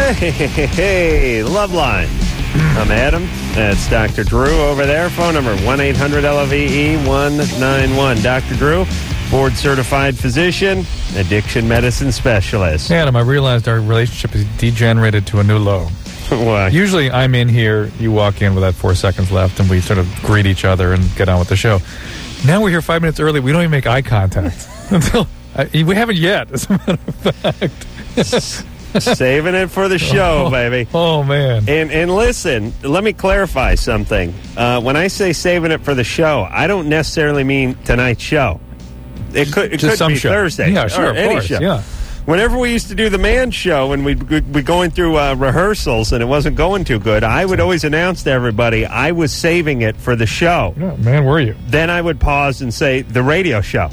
Hey, Love Line. I'm Adam. That's Dr. Drew over there. Phone number 1-800-LOVE-191. Dr. Drew, board-certified physician, addiction medicine specialist. Adam, I realized our relationship is degenerated to a new low. Why? Usually I'm in here, you walk in with that 4 seconds left, and we sort of greet each other and get on with the show. Now we're here 5 minutes early. We don't even make eye contact. We haven't yet, as a matter of fact. Saving it for the show, baby. Oh, man. And listen, let me clarify something. When I say saving it for the show, I don't necessarily mean tonight's show. It could be Thursday. Yeah, sure, of course, show. Yeah. Whenever we used to do the Man Show and we'd be going through rehearsals and it wasn't going too good, I would always announce to everybody I was saving it for the show. Yeah, man, were you? Then I would pause and say, the radio show.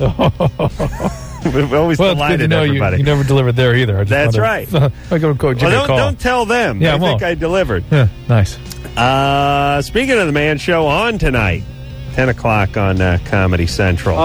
We've always delighted everybody. You never delivered there either. That's right. I go Jimmy a call. Don't tell them. Yeah, I think I delivered. Yeah, nice. Speaking of the Man Show, on tonight, 10 o'clock on Comedy Central.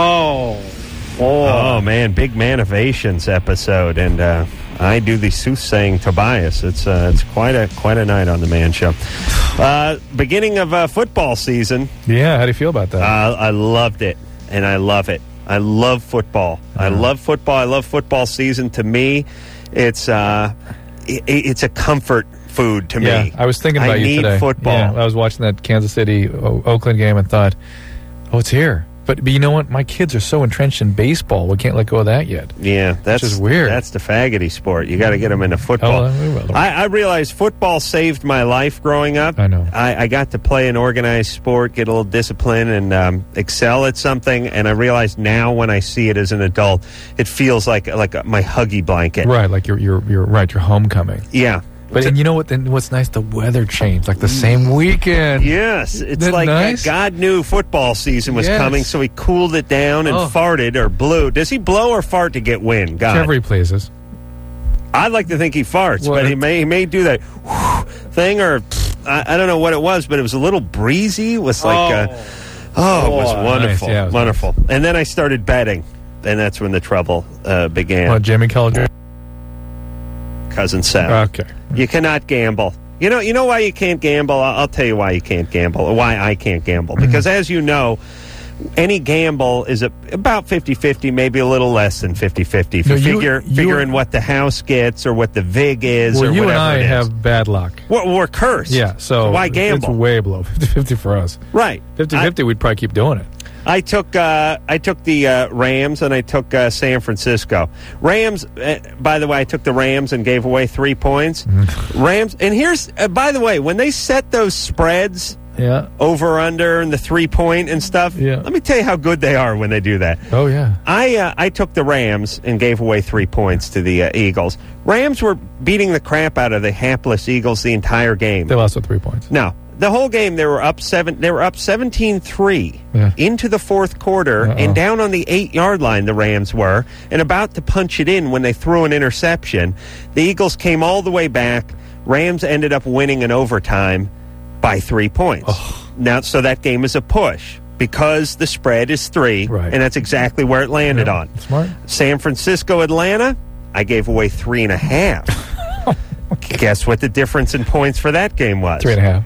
Oh, man, big Manovations episode, and I do the soothsaying Tobias. It's quite a night on the Man Show. Beginning of football season. Yeah, how do you feel about that? I loved it, and I love it. I love football. I love football. I love football season. To me, it's a comfort food to me. Yeah, I was thinking about you today. I need football. Yeah, I was watching that Kansas City Oakland game and thought, oh, it's here. But you know what? My kids are so entrenched in baseball, we can't let go of that yet. Yeah, that's just weird. That's the faggoty sport. You got to get them into football. I realized football saved my life growing up. I know. I got to play an organized sport, get a little discipline, and excel at something. And I realized now, when I see it as an adult, it feels like my huggy blanket. Right, like you're right. Your homecoming. Yeah. But and you know what? Then what's nice? The weather changed, like the same weekend. Yes, it's like nice? God knew football season was coming, so he cooled it down and farted or blew. Does he blow or fart to get wind? God, whichever he pleases. I'd like to think he farts, but he may do that thing, or I don't know what it was, but it was a little breezy. It was like it was wonderful, nice. Yeah, it was wonderful. Nice. And then I started betting, and that's when the trouble began. Well, Jamie Keller. Cousin Seth. Okay. You cannot gamble. You know why you can't gamble? I'll tell you why you can't gamble, or why I can't gamble. Because as you know, any gamble is about 50-50, maybe a little less than 50-50. If you figure in what the house gets or what the VIG is or whatever it is. You and I have bad luck. We're cursed. Yeah, so why gamble? It's way below 50-50 for us. Right. 50-50, we'd probably keep doing it. I took the Rams and I took San Francisco. Rams, by the way, I took the Rams and gave away 3 points. Rams, and here's, by the way, when they set those spreads, over, under, and the 3-point and stuff, let me tell you how good they are when they do that. Oh, yeah. I took the Rams and gave away 3 points to the Eagles. Rams were beating the crap out of the hapless Eagles the entire game. They lost with 3 points. No. The whole game, they were up 17-3 into the fourth quarter, and down on the 8-yard line the Rams were, and about to punch it in when they threw an interception. The Eagles came all the way back. Rams ended up winning in overtime by 3 points. Now, so that game is a push because the spread is 3, and that's exactly where it landed on. Smart. San Francisco, Atlanta, I gave away 3.5. Guess what the difference in points for that game was? 3.5.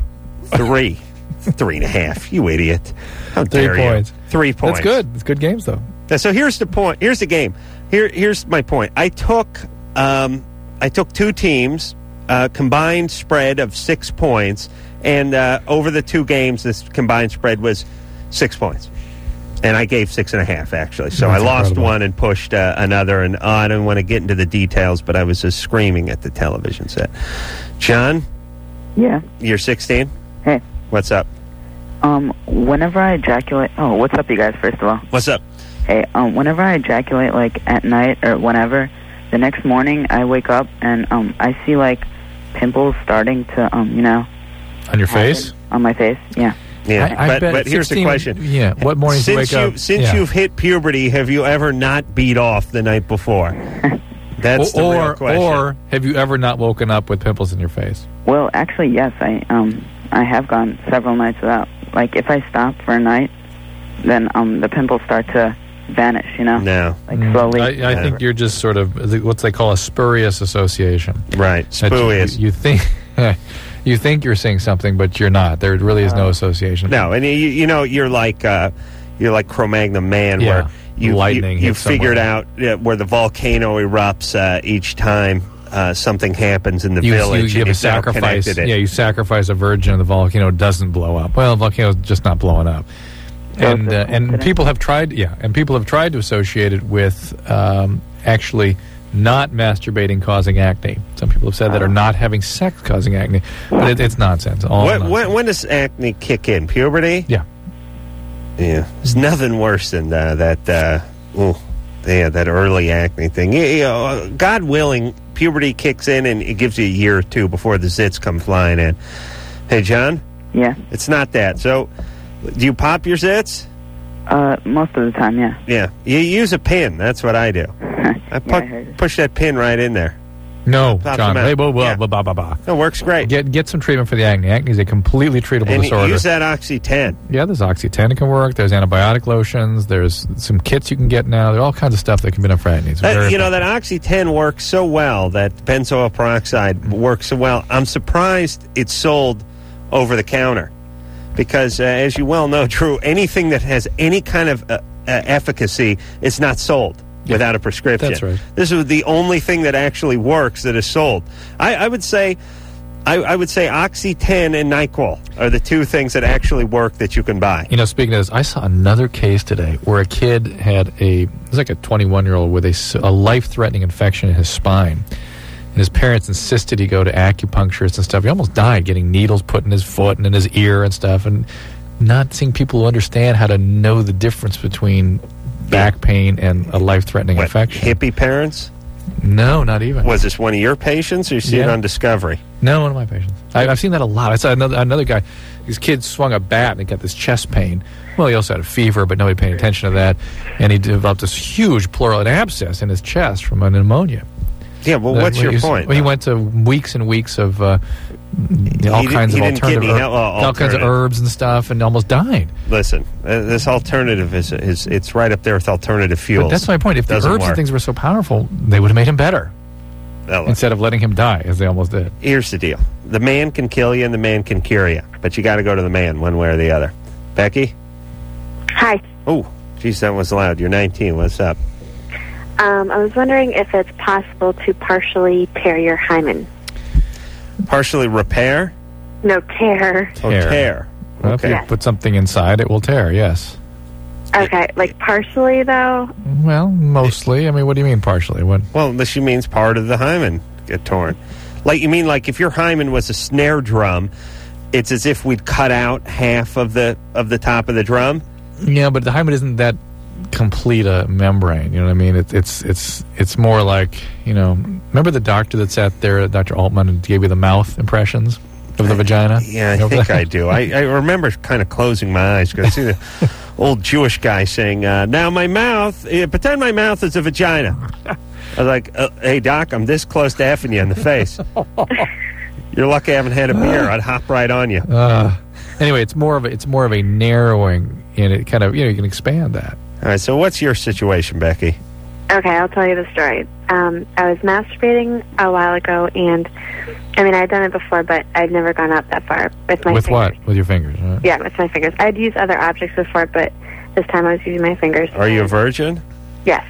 3.5. You idiot. How 3 dare points. You? 3 points. That's good. It's good games, though. So here's the point. Here's the game. Here's my point. I took 2 teams, combined spread of 6 points, and over the 2 games, this combined spread was 6 points. And I gave 6.5, actually. So That's I lost incredible. one and pushed another. And I don't want to get into the details, but I was just screaming at the television set. John? Yeah. You're 16? Hey. What's up? Whenever I ejaculate... Oh, what's up, you guys, first of all? What's up? Hey, whenever I ejaculate, like, at night or whenever, the next morning I wake up and I see, like, pimples starting to, On your face? On my face, yeah. Yeah, but here's the question. Yeah, what mornings you wake up? Since you've hit puberty, have you ever not beat off the night before? That's the real question. Or have you ever not woken up with pimples in your face? Well, actually, yes. I have gone several nights without. Like, if I stop for a night, then the pimples start to vanish, you know? No. Like slowly. I think you're just sort of what they call a spurious association. Right. That Spurious. You think you think you're seeing something, but you're not. There really is no association. No, and you know, you're like Cro-Magnon Man, Yeah. where you Lightning you hits figured somewhere. out where the volcano erupts each time something happens in the You village. give and a you've now sacrifice. connected it. Yeah, you sacrifice a virgin, and the volcano doesn't blow up. Well, the volcano's just not blowing up. And people have tried. Yeah, and people have tried to associate it with actually not masturbating causing acne. Some people have said that, or not having sex causing acne, but it's nonsense. All nonsense. When does acne kick in? Puberty? Yeah. Yeah. There's nothing worse than that early acne thing. God willing, puberty kicks in and it gives you a year or two before the zits come flying in. Hey, John? Yeah. It's not that. So, do you pop your zits? Most of the time, yeah. Yeah. You use a pin. That's what I do. I push that pin right in there. No, Pops John. them out. Hey, blah, blah, Yeah. blah, blah, blah, blah. It works great. Get some treatment for the acne. Acne is a completely treatable And disorder. use that Oxy-10. Yeah, there's Oxy-10 can work. There's antibiotic lotions. There's some kits you can get now. There's all kinds of stuff that can be done for acne. It's very You know, that Oxy-10 works so well, that benzoyl peroxide works so well. I'm surprised it's sold over the counter. Because, as you well know, Drew, anything that has any kind of efficacy is not sold without a prescription. That's right. This is the only thing that actually works that is sold. I would say Oxy-10 and NyQuil are the two things that actually work that you can buy. You know, speaking of this, I saw another case today where a kid had it was like a 21-year-old with a life-threatening infection in his spine. And his parents insisted he go to acupuncturists and stuff. He almost died getting needles put in his foot and in his ear and stuff. And not seeing people who understand how to know the difference between back pain and a life-threatening infection. Hippie parents? No, not even. Was this one of your patients, or you see it on Discovery? No, one of my patients. I've seen that a lot. I saw another guy. His kid swung a bat and he got this chest pain. Well, he also had a fever, but nobody paid attention to that. And he developed this huge pleural abscess in his chest from a pneumonia. Yeah, well, what's your point? Well, he went to weeks and weeks of all kinds of herbs and stuff, and almost died. Listen, this alternative it's right up there with alternative fuels. But that's my point. If the herbs and things were so powerful, they would have made him better instead of letting him die, as they almost did. Here's the deal: the man can kill you, and the man can cure you, but you got to go to the man one way or the other. Becky? Hi. Oh, geez, that was loud. You're 19. What's up? I was wondering if it's possible to partially tear your hymen. Partially repair? No, tear. Oh, tear. Well, if you put something inside, it will tear, yes. Okay, like partially, though? Well, mostly. I mean, what do you mean partially? What? Well, she means part of the hymen get torn. Like, you mean like if your hymen was a snare drum, it's as if we'd cut out half of the top of the drum? Yeah, but the hymen isn't that complete a membrane, you know what I mean? It's more like, you know, remember the doctor that sat there, Dr. Altman, and gave you the mouth impressions of the vagina? Yeah, I think I do. I remember kind of closing my eyes because I see the old Jewish guy saying, now my mouth, pretend my mouth is a vagina. I was like, hey, Doc, I'm this close to effing you in the face. You're lucky I haven't had a beer. I'd hop right on you. Anyway, it's more of a narrowing, and it kind of, you know, you can expand that. All right, so what's your situation, Becky? Okay, I'll tell you the story. I was masturbating a while ago, and I mean, I'd done it before, but I'd never gone up that far with my With fingers. what? With your fingers, right? Yeah, with my fingers. I'd used other objects before, but this time I was using my fingers. Are you a virgin? Yes.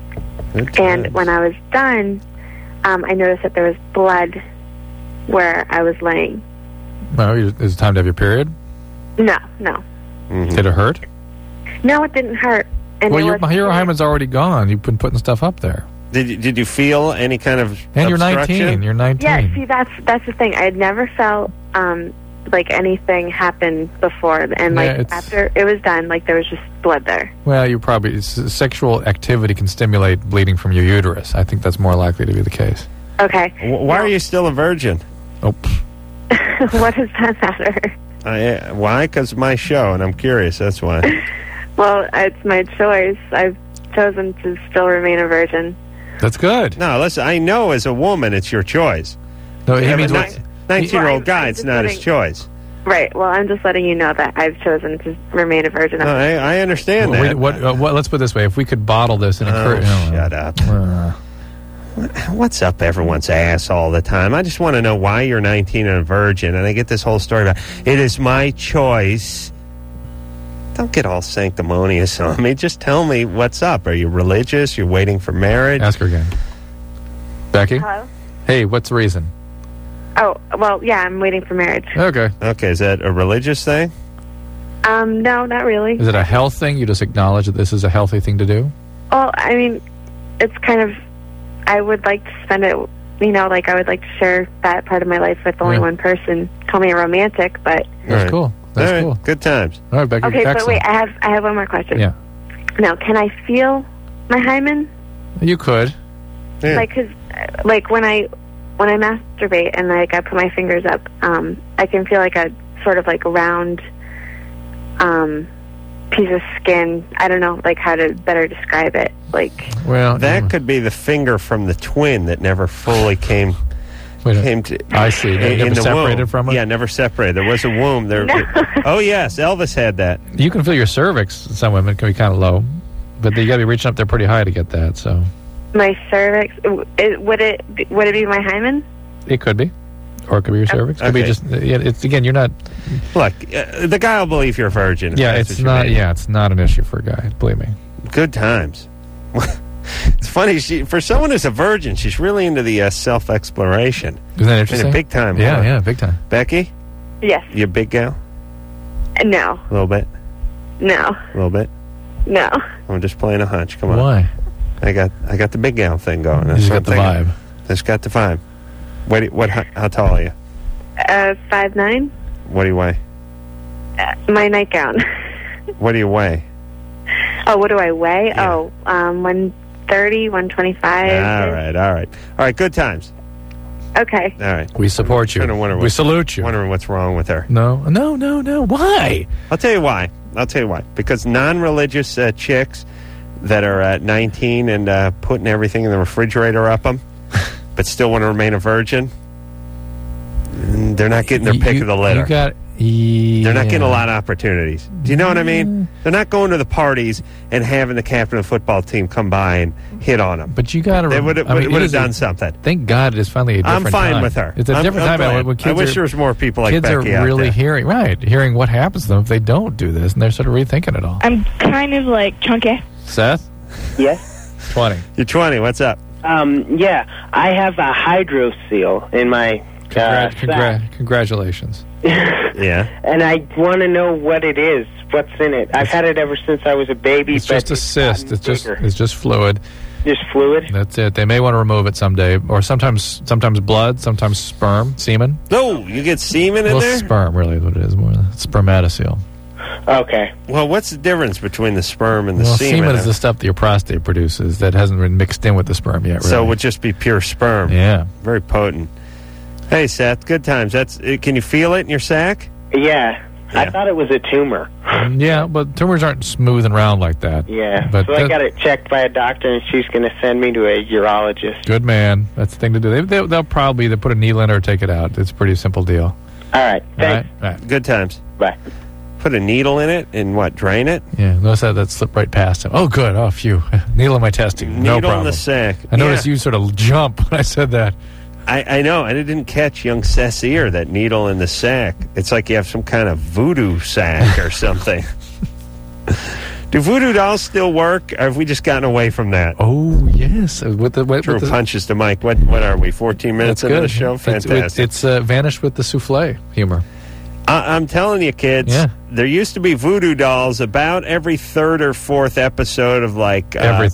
And when I was done, I noticed that there was blood where I was laying. No, is it time to have your period? No. Mm-hmm. Did it hurt? No, it didn't hurt. And well, your hymen's already gone. You've been putting stuff up there. Did you feel any kind of And obstruction? You're 19. Yeah, see, that's the thing. I had never felt like anything happened before, and like after it was done, like there was just blood there. Well, you probably sexual activity can stimulate bleeding from your uterus. I think that's more likely to be the case. Okay. Why are you still a virgin? Oh. What does that matter? Why? Because of my show, and I'm curious. That's why. Well, it's my choice. I've chosen to still remain a virgin. That's good. No, listen, I know as a woman it's your choice. No, he have means a 19-year-old guy, it's not his choice. Right. Well, I'm just letting you know that I've chosen to remain a virgin. No, I understand that. Let's put it this way. If we could bottle this and encourage... shut up. What's up everyone's ass all the time? I just want to know why you're 19 and a virgin, and I get this whole story about, it is my choice. Don't get all sanctimonious on me. Just tell me what's up. Are you religious? You're waiting for marriage? Ask her again. Becky? Hello? Hey, what's the reason? Oh, well, yeah, I'm waiting for marriage. Okay. Okay, is that a religious thing? No, not really. Is it a health thing? You just acknowledge that this is a healthy thing to do? Well, I mean, it's kind of, I would like to spend it, like I would like to share that part of my life with only one person. Call me a romantic, but... That's cool. That's all right. cool. Good times. All right, Becky. Okay, excellent. but wait, I have one more question. Yeah. Now, can I feel my hymen? You could. Yeah. Like when I masturbate and I put my fingers up, I can feel like a sort of like a round piece of skin. I don't know like how to better describe it. That could be the finger from the twin that never fully came to. I see. Never separated from it? Yeah, never separated. There was a womb there. No. Oh yes, Elvis had that. You can feel your cervix. Some women can be kind of low, but you got to be reaching up there pretty high to get that. So my cervix, would it be my hymen? It could be, or it could be your cervix. It could be just. It's again. You're not. Look, the guy will believe you're a virgin. Yeah, it's not. Yeah, it's not an issue for a guy. Believe me. Good times. It's funny. For someone who's a virgin, she's really into the self-exploration. Isn't that interesting? Big time. Yeah, huh? yeah, big time. Becky? Yes. You a big gal? No. A little bit? No. A little bit? No. I'm just playing a hunch. Come on. Why? I got the big gal thing going. You just got the vibe. Just got the vibe. How tall are you? 5'9". What do you weigh? My nightgown. What do you weigh? Oh, what do I weigh? Yeah. 130, 125. All right. Good times. Okay. All right. We support you. We salute you. Wondering what's wrong with her. No. Why? I'll tell you why. Because non-religious chicks that are at 19 and putting everything in the refrigerator up them, but still want to remain a virgin, they're not getting their pick of the litter. They're not getting a lot of opportunities. Do you know what I mean? They're not going to the parties and having the captain of the football team come by and hit on them. But you got to. They would have done something. Thank God it is finally a different time. I'm fine with her. It's a different time. When kids I wish there was more people like Becky out there. Kids are really hearing what happens to them if they don't do this, and they're sort of rethinking it all. I'm kind of like chunky. Seth? Yes? 20. You're 20. What's up? Yeah. I have a hydro seal in my Congratulations. Yeah. And I want to know what it is. What's in it? I've had it ever since I was a baby. It's just a cyst. It's just fluid. Just fluid? That's it. They may want to remove it someday, or sometimes blood, sometimes sperm, semen. No, you get semen in there? Sperm really is what it is. More spermatoceal. Okay. Well, what's the difference between the sperm and the semen? Semen is the stuff that your prostate produces that hasn't been mixed in with the sperm yet. Really. So it would just be pure sperm. Yeah. Very potent. Hey, Seth, good times. Can you feel it in your sack? Yeah. I thought it was a tumor. Yeah, but tumors aren't smooth and round like that. Yeah. But so I got it checked by a doctor, and she's going to send me to a urologist. Good man. That's the thing to do. They'll probably either put a needle in or take it out. It's a pretty simple deal. All right. Thanks. All right. Good times. Bye. Put a needle in it and what, drain it? Yeah, notice that slipped right past him. Oh, good. Oh, phew. Needle in my testing. No problem. Needle in the sack. I noticed you sort of jump when I said that. I know. I didn't catch young Seth's ear, that needle in the sack. It's like you have some kind of voodoo sack or something. Do voodoo dolls still work, or have we just gotten away from that? Oh, yes. Drew punches to Mike. What are we, 14 minutes into the show? Fantastic. It's vanished with the souffle humor. I'm telling you, kids, there used to be voodoo dolls about every third or fourth episode of like...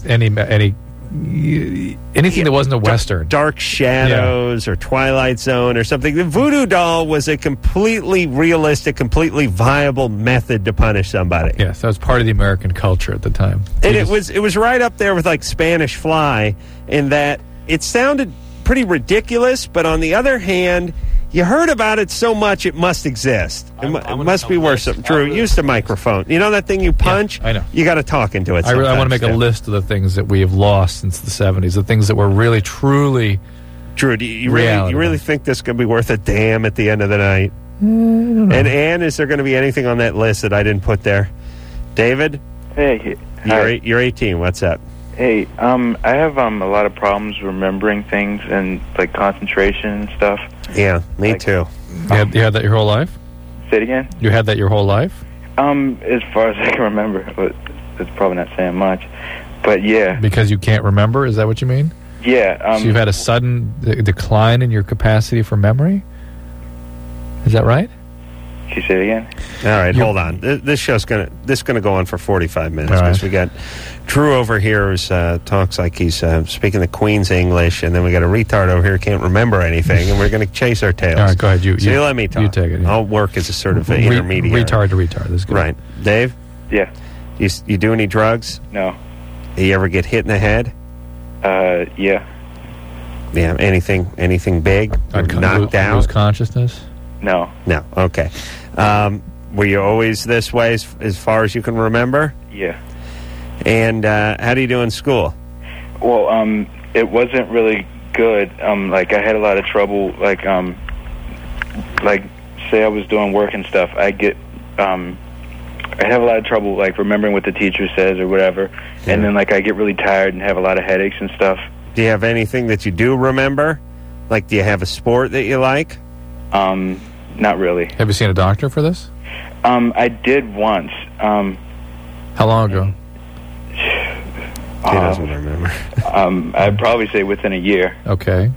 anything that wasn't a Western. Dark Shadows or Twilight Zone or something. The voodoo doll was a completely realistic, completely viable method to punish somebody. Yes, that was part of the American culture at the time. And it was right up there with like Spanish Fly in that it sounded pretty ridiculous, but on the other hand, you heard about it so much it must exist. It must be worth something. Drew, use the microphone. You know that thing you punch? Yeah, I know. You got to talk into it. I want to make a list of the things that we have lost since the 70s, the things that were really, truly Drew, do you really think this could be worth a damn at the end of the night? And Ann, is there going to be anything on that list that I didn't put there? David? Hey. You're 18. What's up? Hey, I have a lot of problems remembering things and, like, concentration and stuff. Yeah, me too. You had that your whole life? Say it again? You had that your whole life? As far as I can remember. But it's probably not saying much. But, yeah. Because you can't remember? Is that what you mean? Yeah. So you've had a sudden decline in your capacity for memory? Is that right? Can you say it again? All right, hold on. This show's gonna go on for 45 minutes All right. because we got Drew over here who talks like he's speaking the Queen's English, and then we got a retard over here who can't remember anything, and we're going to chase our tails. All right, go ahead. You let me talk. You take it. Yeah. I'll work as a sort of intermediary. Retard to retard. That's good. Right, Dave. Yeah. You do any drugs? No. You ever get hit in the head? Yeah. Yeah. Anything big? Knocked out? Lose consciousness? No. No. Okay. Were you always this way as far as you can remember? Yeah. And how do you do in school? Well, it wasn't really good. Like, I had a lot of trouble, like, say I was doing work and stuff, I have a lot of trouble, like, remembering what the teacher says or whatever, and then, like, I get really tired and have a lot of headaches and stuff. Do you have anything that you do remember? Like, do you have a sport that you like? Not really. Have you seen a doctor for this? I did once. How long ago? He doesn't remember. I'd probably say within a year. Okay.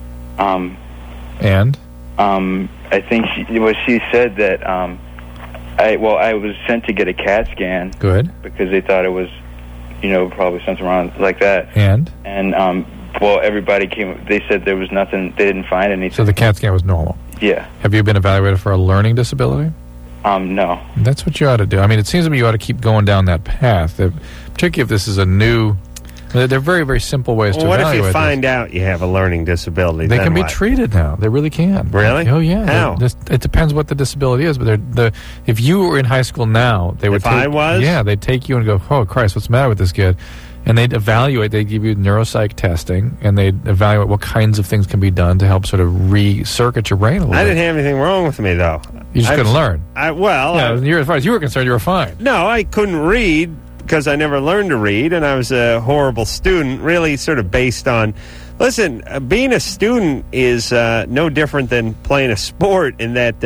And? I think she said that I was sent to get a CAT scan. Good. Because they thought it was, probably something wrong like that. And everybody came. They said there was nothing. They didn't find anything. So the CAT scan was normal. Yeah. Have you been evaluated for a learning disability? No. That's what you ought to do. I mean, it seems to me you ought to keep going down that path, particularly if this is a new... They're very, very simple ways to evaluate what if you find this. out you have a learning disability? They can be what? treated now. They really can. Really? Oh, yeah. How? It depends what the disability is, but if you were in high school now, they would If I was? Yeah, they'd take you and go, oh, Christ, what's the matter with this kid? And they'd evaluate, they'd give you neuropsych testing, and they'd evaluate what kinds of things can be done to help sort of re-circuit your brain a little bit. I didn't have anything wrong with me, though. You just couldn't learn. As far as you were concerned, you were fine. No, I couldn't read because I never learned to read, and I was a horrible student, really sort of based on... Listen, being a student is no different than playing a sport in that,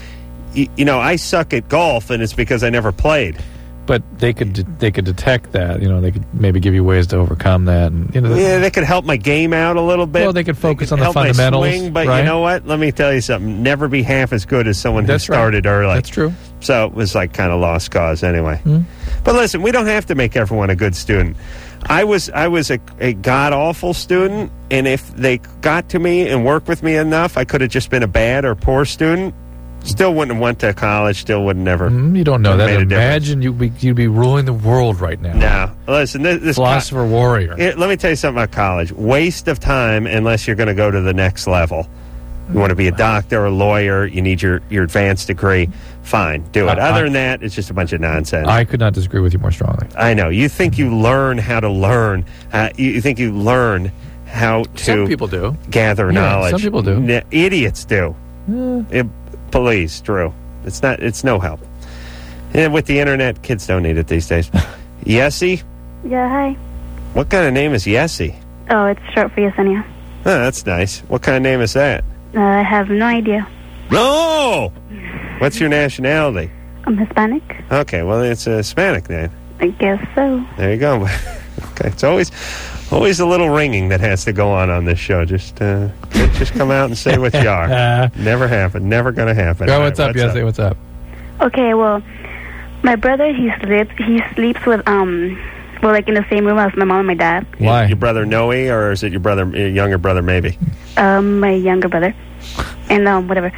I suck at golf, and it's because I never played. But they could detect that. They could maybe give you ways to overcome that. And, they could help my game out a little bit. Well, they could focus on the help fundamentals. My swing, but right? you know what? Let me tell you something. Never be half as good as someone who started early. That's true. So it was like kind of lost cause anyway. But listen, we don't have to make everyone a good student. I was a god-awful student, and if they got to me and worked with me enough, I could have just been a bad or poor student. Still wouldn't have went to college. Still would never. You don't know that. Imagine you'd be ruling the world right now. No, listen. This philosopher warrior. Let me tell you something about college. Waste of time unless you're going to go to the next level. You want to be a doctor or a lawyer. You need your advanced degree. Fine, do it. Other than that, it's just a bunch of nonsense. I could not disagree with you more strongly. I know. You think you learn how to learn. You think you learn how to. Some people do. Gather knowledge. Some people do. Idiots do. Please, Drew. It's no help. And with the internet, kids don't need it these days. Yessie? Yeah, hi. What kind of name is Yessie? Oh, it's short for Yesenia. Oh, that's nice. What kind of name is that? I have no idea. No! What's your nationality? I'm Hispanic. Okay, well, it's a Hispanic name. I guess so. There you go. Okay, it's always a little ringing that has to go on this show. Just come out and say what you are. Never happened. Never going to happen. Go, what's up, Yessie? What's up? Okay, well, my brother, he sleeps with, like in the same room as my mom and my dad. Why? Your brother Noe, or is it your younger brother maybe? My younger brother. And, whatever.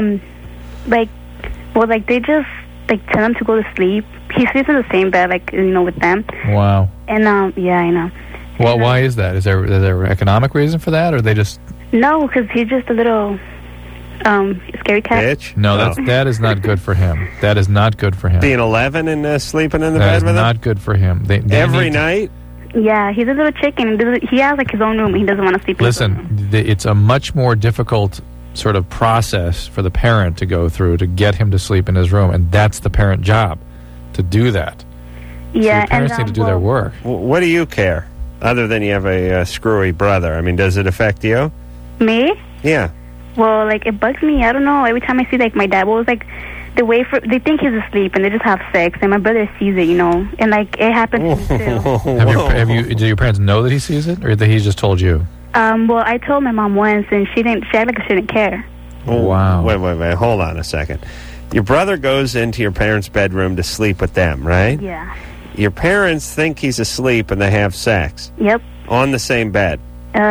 They just, tell him to go to sleep. He sleeps in the same bed, with them. Wow. And, yeah, I know. Well, why is that? Is there an economic reason for that, or they just... No, because he's just a little, scary cat. Bitch? No, that is not good for him. That is not good for him. Being 11 and sleeping in the bed with him? That is not good for him. They Every night? Yeah, he's a little chicken. He has, his own room. He doesn't want to sleep in his own room. Listen, it's a much more difficult sort of process for the parent to go through to get him to sleep in his room, and that's the parent job to do that. Yeah, so parents need to do their work. What do you care, other than you have a screwy brother? I mean, does it affect you? Me? Yeah. Well, like, it bugs me. I don't know. Every time I see, like, my dad, well, it's like, they think he's asleep and they just have sex, and my brother sees it, you know, and, like, it happens to me, too. Do your parents know that he sees it, or that he just told you? Well, I told my mom once, and she acted like she didn't care. Wow. Wait. Hold on a second. Your brother goes into your parents' bedroom to sleep with them, right? Yeah. Your parents think he's asleep and they have sex. Yep. On the same bed.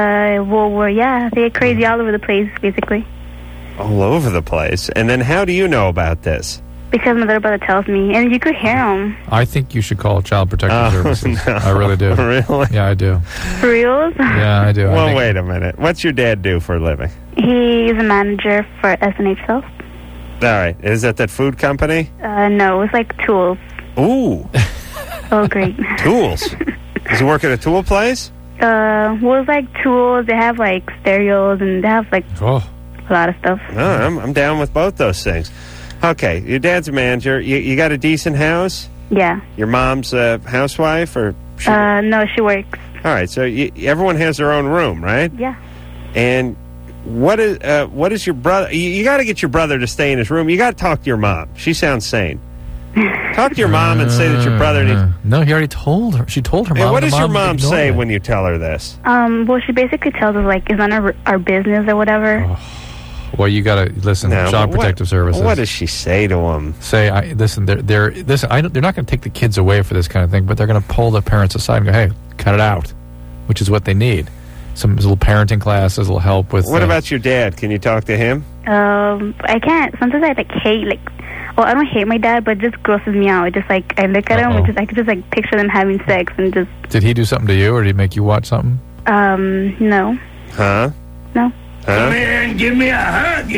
Yeah, they get crazy all over the place, basically. All over the place. And then how do you know about this? Because my little brother tells me, and you could hear him. I think you should call Child Protective Services. No. I really do. Really? Yeah, I do. For reals? Yeah, I do. Well, wait a minute. What's your dad do for a living? He's a manager for SNH Health. All right. Is that food company? No, it's like tools. Ooh. Oh, great. Tools? Does he work at a tool place? Well, it's like tools. They have, like, stereos, and they have, like, a lot of stuff. No, I'm down with both those things. Okay, your dad's a manager. You got a decent house? Yeah. Your mom's a housewife, or? No, she works. All right, so everyone has their own room, right? Yeah. And what is your brother? You got to get your brother to stay in his room. You got to talk to your mom. She sounds sane. Talk to your mom and say that your brother needs... No, he already told her. She told her mom. Hey, what does your mom ignored say it. when you tell her this? Well, she basically tells us, like, it's none of our business or whatever. Well, you got to listen. No, Child Protective Services. What does she say to him? Say, listen. They're not going to take the kids away for this kind of thing, but they're going to pull the parents aside and go, "Hey, cut it out," which is what they need. Some little parenting classes will help with. What about your dad? Can you talk to him? I can't. Sometimes I hate Well, I don't hate my dad, but it just grosses me out. It just I look at him and I could just picture them having sex and just. Did he do something to you, or did he make you watch something? No. Huh? No. Come here and give me a hug.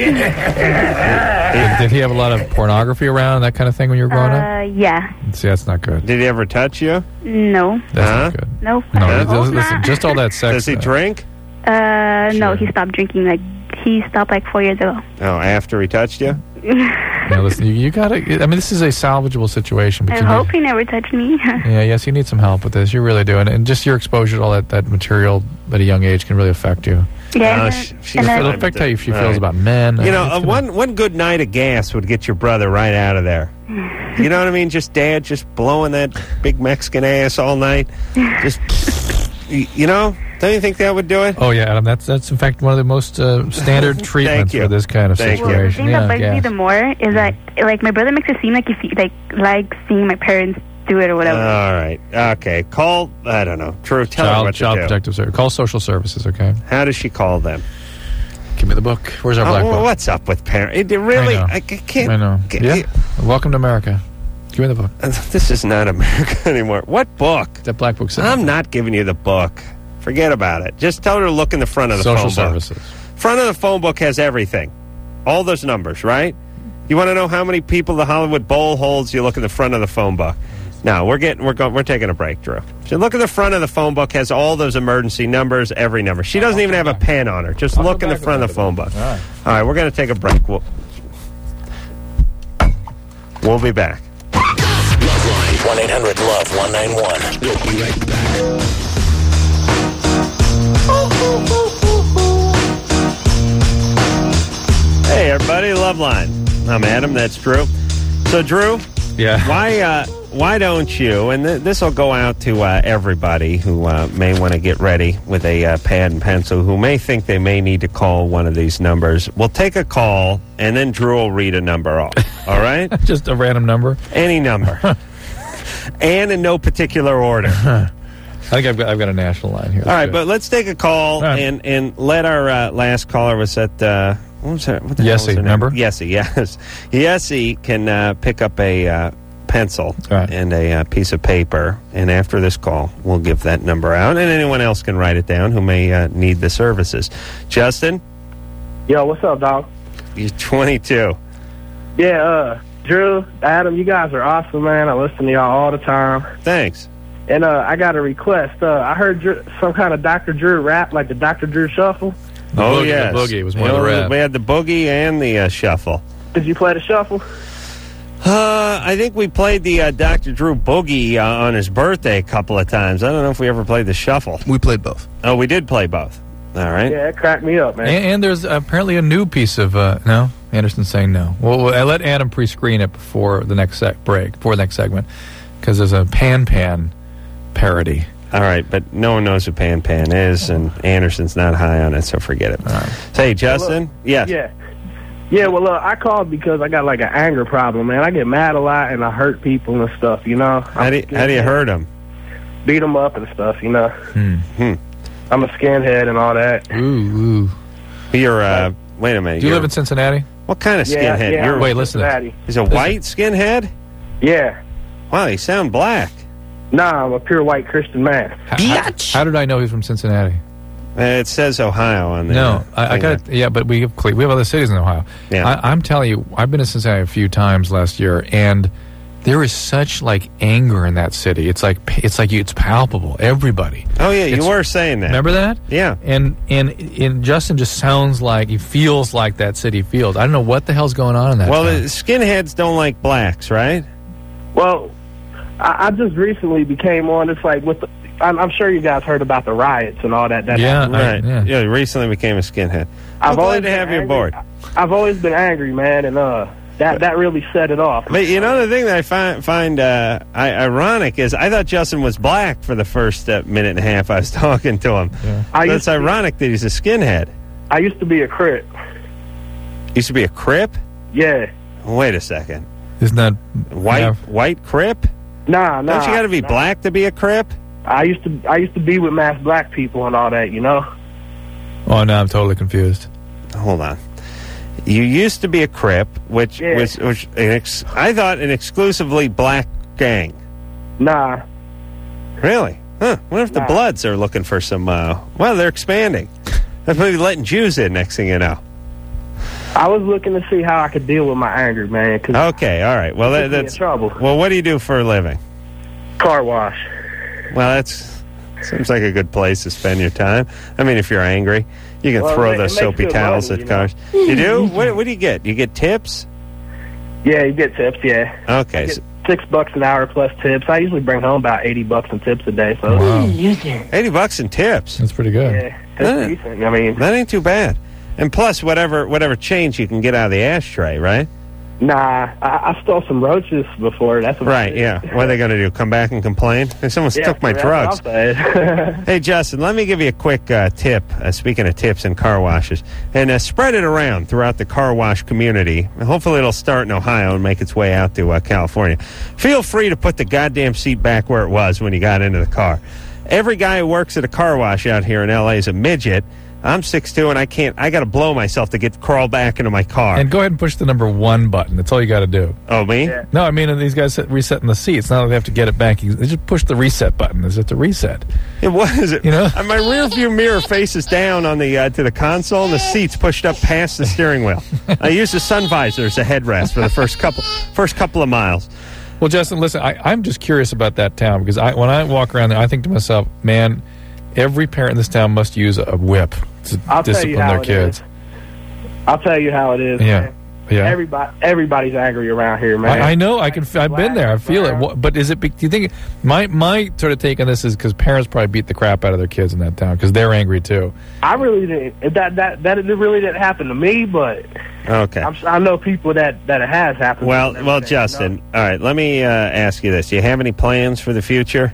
Did he have a lot of pornography around, that kind of thing, when you were growing up? Yeah. See, that's not good. Did he ever touch you? No. That's not good. No. No, listen, just all that sex. Does he drink? No, he stopped drinking. He stopped 4 years ago. Oh, after he touched you? Now, listen, you got to... I mean, this is a salvageable situation. But I hope he never touched me. Yes, you need some help with this. You really do. And just your exposure to all that material at a young age can really affect you. Yeah. It'll affect how she feels about men. You know, one good night of gas would get your brother right out of there. You know what I mean? Just dad just blowing that big Mexican ass all night. Just, you know... Don't you think that would do it? Oh, yeah, Adam. That's in fact, one of the most standard treatments for this kind of situation. Well, the thing that bugs me the more is that, my brother makes it seem like he like seeing my parents do it or whatever. All right. Okay. Call, I don't know. True. Tell her what Child to do. Protective Services. Call social services, okay? How does she call them? Give me the book. Where's our black book? What's up with parents? Really? I can't. I know. Welcome to America. Give me the book. This is not America anymore. What book? That black book. I'm not giving you the book. Forget about it. Just tell her to look in the front of the phone book. Social services. Front of the phone book has everything. All those numbers, right? You want to know how many people the Hollywood Bowl holds? You look in the front of the phone book. No, we're taking a break, Drew. So look at the front of the phone book, has all those emergency numbers, every number. She doesn't even have a pen on her. Just look in the front of the phone book. All right, we're going to take a break. We'll be back. Loveline 1-800-LOVE-191. We'll be right back. Hey, everybody, Loveline. I'm Adam, that's Drew. So, Drew, why don't you, and this will go out to everybody who may want to get ready with a pad and pencil, who may think they may need to call one of these numbers. We'll take a call, and then Drew will read a number off, all right? Just a random number? Any number. And in no particular order. I think I've got a national line here. All right, but let's take a call and let our last caller was at... what was that? What the hell was her name? Remember? Yessie, yes. Yessie can pick up a pencil and a piece of paper, and after this call, we'll give that number out, and anyone else can write it down who may need the services. Justin? Yo, what's up, dog? You're 22. Yeah, Drew, Adam, you guys are awesome, man. I listen to y'all all the time. Thanks. And I got a request. I heard some kind of Dr. Drew rap, like the Dr. Drew Shuffle. The boogie was more of the rap. We had the boogie and the shuffle. Did you play the shuffle? I think we played the Dr. Drew Boogie on his birthday a couple of times. I don't know if we ever played the shuffle. We played both. Oh, we did play both. All right. Yeah, it cracked me up, man. And there's apparently a new piece of no. Anderson's saying no. Well, I let Adam pre-screen it before the next before the next segment, because there's a Pan parody. All right, but no one knows who Pan is, and Anderson's not high on it, so forget it. Right. Hey, Justin. Yes. Yeah, well, I called because I got like an anger problem, man. I get mad a lot and I hurt people and stuff, you know. How do you hurt them? Beat them up and stuff, you know. I'm a skinhead and all that. Ooh. You're, wait a minute. Do you live in Cincinnati? What kind of skinhead? Yeah, wait, listen to this. He's a white skinhead? Yeah. Wow, you sound black. Nah, I'm a pure white Christian man. How did I know he's from Cincinnati? It says Ohio on there. No, I got it. Yeah, but we have other cities in Ohio. Yeah. I'm telling you, I've been to Cincinnati a few times last year, and there is such like anger in that city. It's palpable. Everybody. Oh yeah, you were saying that. Remember that? Yeah. And Justin just sounds like he feels like that city feels. I don't know what the hell's going on in that. Well, town. the skinheads don't like blacks, right? Well, I just recently became on. It's like I'm sure you guys heard about the riots and all that. Yeah, right. Yeah. Yeah, recently became a skinhead. I'm glad to have you aboard. I've always been angry, man, and that really set it off. But you know, the thing that I find ironic is I thought Justin was black for the first minute and a half I was talking to him. Yeah. That's ironic that he's a skinhead. I used to be a Crip. Used to be a Crip? Yeah. Wait a second. Isn't that white Crip? Nah. Don't you got to be black to be a Crip? I used to be with masked black people and all that, you know. Oh, no, I'm totally confused. Hold on. You used to be a Crip, which I thought an exclusively black gang. Nah. Really? Huh. What if the Bloods are looking for some? Well, they're expanding. They're maybe letting Jews in. Next thing you know. I was looking to see how I could deal with my anger, man. Okay, all right. Well, that's trouble. Well, what do you do for a living? Car wash. Well, seems like a good place to spend your time. I mean, if you're angry, you can throw those soapy towels at cars. You do? What do you get? You get tips? Yeah, you get tips. Yeah. Okay. $6 an hour plus tips. I usually bring home about $80 in tips a day. So wow. $80 in tips. That's pretty good. Yeah, that's decent. I mean, that ain't too bad. And plus, whatever change you can get out of the ashtray, right? Nah, I stole some roaches before. That's what right. Yeah. What are they going to do? Come back and complain? Someone took my drugs. Hey, Justin, let me give you a quick tip. Speaking of tips and car washes, and spread it around throughout the car wash community. Hopefully, it'll start in Ohio and make its way out to California. Feel free to put the goddamn seat back where it was when you got into the car. Every guy who works at a car wash out here in L.A. is a midget. I'm 6'2", and I got to blow myself to crawl back into my car. And go ahead and push the number 1 button. That's all you got to do. Oh, me? Yeah. No, I mean, these guys resetting the seats. Now they have to get it back. They just push the reset button. Is it the reset? What is it? You know? My rear view mirror faces down on the to the console, and the seat's pushed up past the steering wheel. I use the sun visor as a headrest for the first couple of miles. Well, Justin, listen, I'm just curious about that town, because when I walk around there, I think to myself, man, every parent in this town must use a whip to discipline their kids. I'll tell you how it is. Yeah, man. yeah. Everybody's angry around here, man. I know. I've been there. I feel it. But is it? Do you think my sort of take on this is because parents probably beat the crap out of their kids in that town because they're angry too. I really didn't. That really didn't happen to me, but okay. I know people that it has happened. Well, Justin. All right. Let me ask you this: do you have any plans for the future?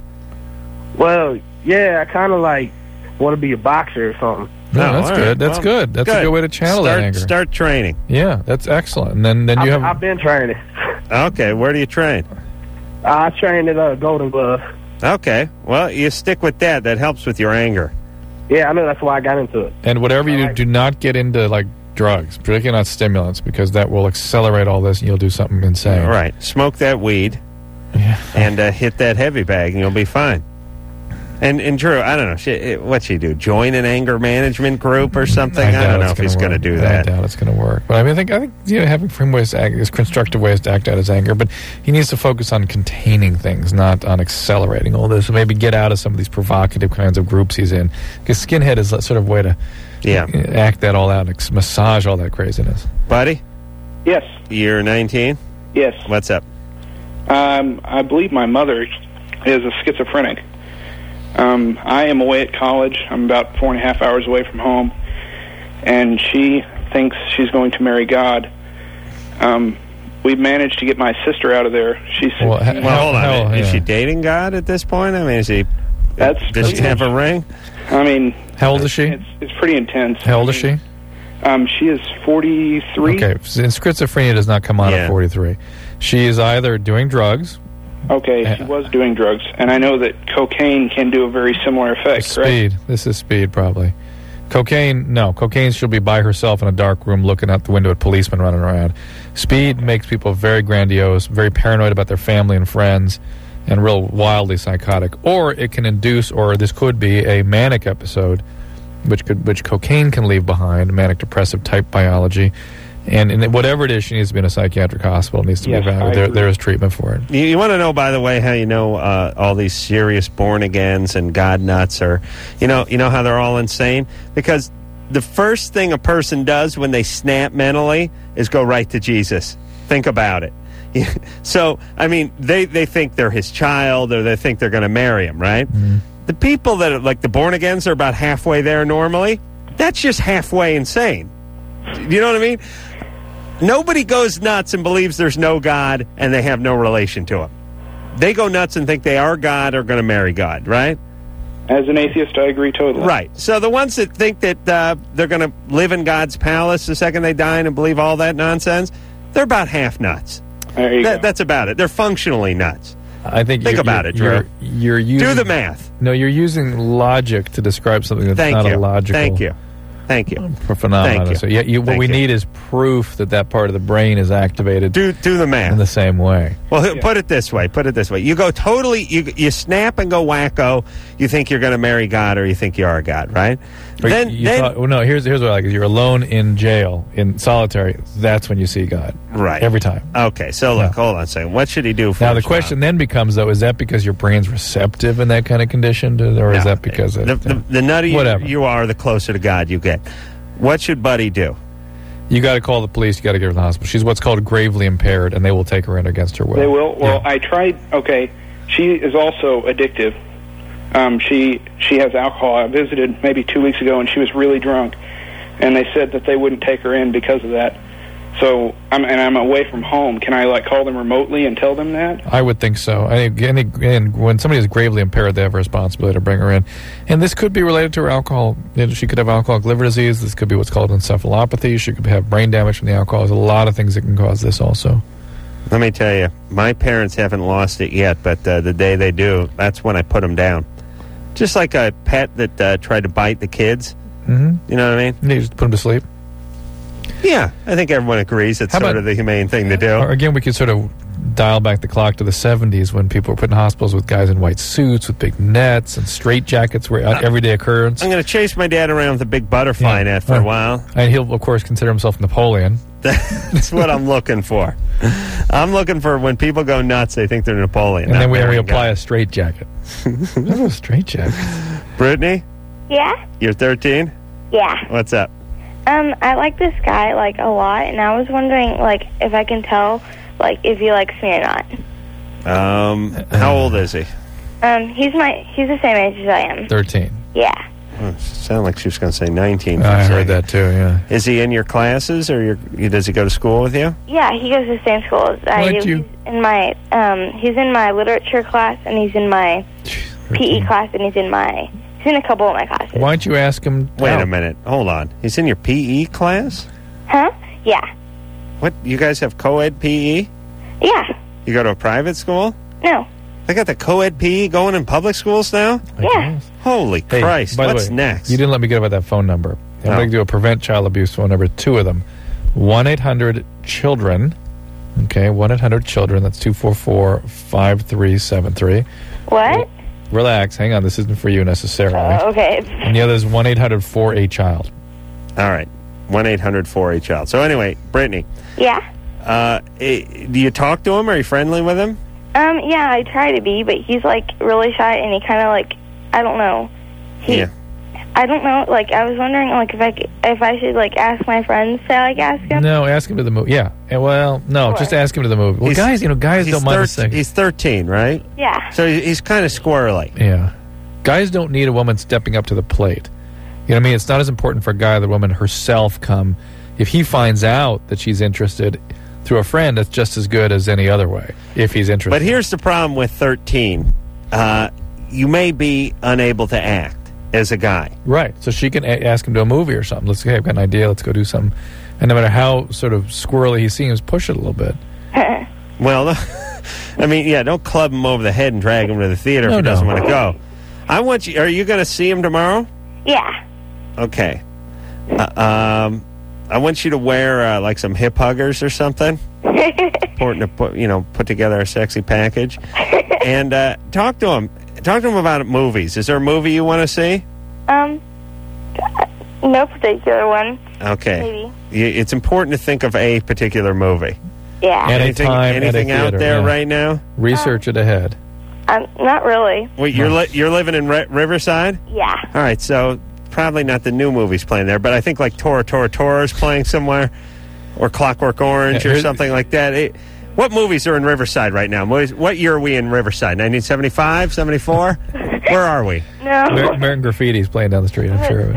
Well, yeah, I kind of want to be a boxer or something. No, that's good. That's good. That's a good way to channel that anger. Start training. Yeah, that's excellent. And then you have. I've been training. Okay, where do you train? I train at Golden Glove. Okay, well, you stick with that. That helps with your anger. Yeah, I know. That's why I got into it. And whatever you do not get into drugs, particularly not stimulants, because that will accelerate all this, and you'll do something insane. All right, smoke that weed, and hit that heavy bag, and you'll be fine. And Drew, I don't know, what'd she do? Join an anger management group or something? I don't know if he's going to do that. I doubt it's going to work. But I think having frame ways to act is constructive ways to act out his anger. But he needs to focus on containing things, not on accelerating all this. So maybe get out of some of these provocative kinds of groups he's in. Because skinhead is sort of a way to act that all out, massage all that craziness. Buddy? Yes. You're 19? Yes. What's up? I believe my mother is a schizophrenic. I am away at college. I'm about 4.5 hours away from home, and she thinks she's going to marry God. We've managed to get my sister out of there. She's hold on. Is she dating God at this point? I mean, does she have a ring? I mean, how old is she? It's pretty intense. How old is she? She is 43. Okay, and schizophrenia does not come on at 43. She is either doing drugs. Okay, she was doing drugs, and I know that cocaine can do a very similar effect, Speed. Right? This is speed, probably. Cocaine, no. Cocaine, she'll be by herself in a dark room looking out the window at policemen running around. Speed makes people very grandiose, very paranoid about their family and friends, and real wildly psychotic. Or it can induce, or this could be, a manic episode, which cocaine can leave behind, manic depressive type biology. And whatever it is, she needs to be in a psychiatric hospital. It needs to be evaluated. There is treatment for it. You want to know, by the way, how you know all these serious born-agains and God nuts are, you know how they're all insane? Because the first thing a person does when they snap mentally is go right to Jesus. Think about it. So, I mean, they think they're his child, or they think they're going to marry him, right? Mm-hmm. The people that are, like the born-agains, are about halfway there normally. That's just halfway insane. You know what I mean? Nobody goes nuts and believes there's no God and they have no relation to him. They go nuts and think they are God or going to marry God, right? As an atheist, I agree totally. Right. So the ones that think that they're going to live in God's palace the second they die and believe all that nonsense, they're about half nuts. There you go. That's about it. They're functionally nuts. I think Think about it, Drew. You're using, do the math. No, you're using logic to describe something that's not a logical. Thank you. Phenomenon. Thank you. So, what we need is proof that part of the brain is activated. Do the math in the same way. Well, put it this way. You go totally. You snap and go wacko. You think you're going to marry God, or you think you are God, right? Here's what I like. You're alone in jail in solitary. That's when you see God. Right. Every time. Okay. So look, hold on a second. What should he do? Now the question then becomes, though, is that because your brain's receptive in that kind of condition, or is that because the nuttier you are, the closer to God you get? What should Buddy do? You got to call the police. You got to get her to the hospital. She's what's called gravely impaired, and they will take her in against her will. They will. Well, I tried. Okay, she is also addictive. She has alcohol. I visited maybe 2 weeks ago, and she was really drunk, and they said that they wouldn't take her in because of that. So I'm away from home. Can I call them remotely and tell them that? I would think so. And when somebody is gravely impaired, they have a responsibility to bring her in. And this could be related to her alcohol. She could have alcoholic liver disease. This could be what's called encephalopathy. She could have brain damage from the alcohol. There's a lot of things that can cause this also. Let me tell you, my parents haven't lost it yet, but the day they do, that's when I put them down. Just like a pet that tried to bite the kids. Mm-hmm. You know what I mean? You just put them to sleep. Yeah, I think everyone agrees it's sort of the humane thing to do. Or again, we could sort of dial back the clock to the 70s when people were put in hospitals with guys in white suits with big nets and straight jackets were everyday occurrence. I'm going to chase my dad around with a big butterfly net for a while. And he'll, of course, consider himself Napoleon. That's what I'm looking for. I'm looking for when people go nuts, they think they're Napoleon. And then we apply a straight jacket. A straight jacket. Brittany? Yeah? You're 13? Yeah. What's up? I like this guy, a lot, and I was wondering, if I can tell, if he likes me or not. How old is he? He's the same age as I am. 13. Yeah. Oh, sounded like she was going to say 19. I heard that too, yeah. Is he in your classes, or does he go to school with you? Yeah, he goes to the same school as I do. He's in my literature class, and he's in my PE class, and he's in a couple of my classes. Why don't you ask him? Wait a minute. Hold on. He's in your PE class? Huh? Yeah. What? You guys have co-ed PE? Yeah. You go to a private school? No. They got the co-ed PE going in public schools now? Yeah. Holy Christ. What's next? You didn't let me get about that phone number. I'm going to do a prevent child abuse phone number, 2 of them. 1-800-CHILDREN. Okay, 1-800-CHILDREN. That's 244-5373. What? Relax. Hang on. This isn't for you necessarily. Okay. And the other is 1-800-4-A-CHILD. All right. 1-800-4-A-CHILD. So anyway, Brittany. Yeah? Do you talk to him? Are you friendly with him? Yeah, I try to be, but he's, really shy, and he kind of, I don't know. I don't know. Like, I was wondering, like, if I should, like, ask my friends to, like, ask him. No, ask him to the movie. Yeah. Well, no, just ask him to the movie. Well, guys don't mind a second. He's 13, right? Yeah. So he's kind of squirrely. Yeah. Guys don't need a woman stepping up to the plate. You know what I mean? It's not as important for a guy that the woman herself come. If he finds out that she's interested through a friend, that's just as good as any other way, if he's interested. But here's the problem with 13. You may be unable to act as a guy. Right. So she can ask him to a movie or something. Let's say, I've got an idea. Let's go do something. And no matter how sort of squirrely he seems, push it a little bit. Well, I mean, yeah, don't club him over the head and drag him to the theater if he doesn't want to go. I want you. Are you going to see him tomorrow? Yeah. Okay. I want you to wear like some hip huggers or something. Important to put together a sexy package, and talk to him. Talk to him about movies. Is there a movie you want to see? No particular one. Okay. Maybe. It's important to think of a particular movie. Yeah. Anything out there right now? Research it ahead. Not really. Wait, you're living in Riverside? Yeah. All right, so probably not the new movies playing there, but I think like Tora is playing somewhere, or Clockwork Orange or something like that. What movies are in Riverside right now? What year are we in Riverside? 1975, 74? Where are we? No. American Graffiti's playing down the street, I'm sure of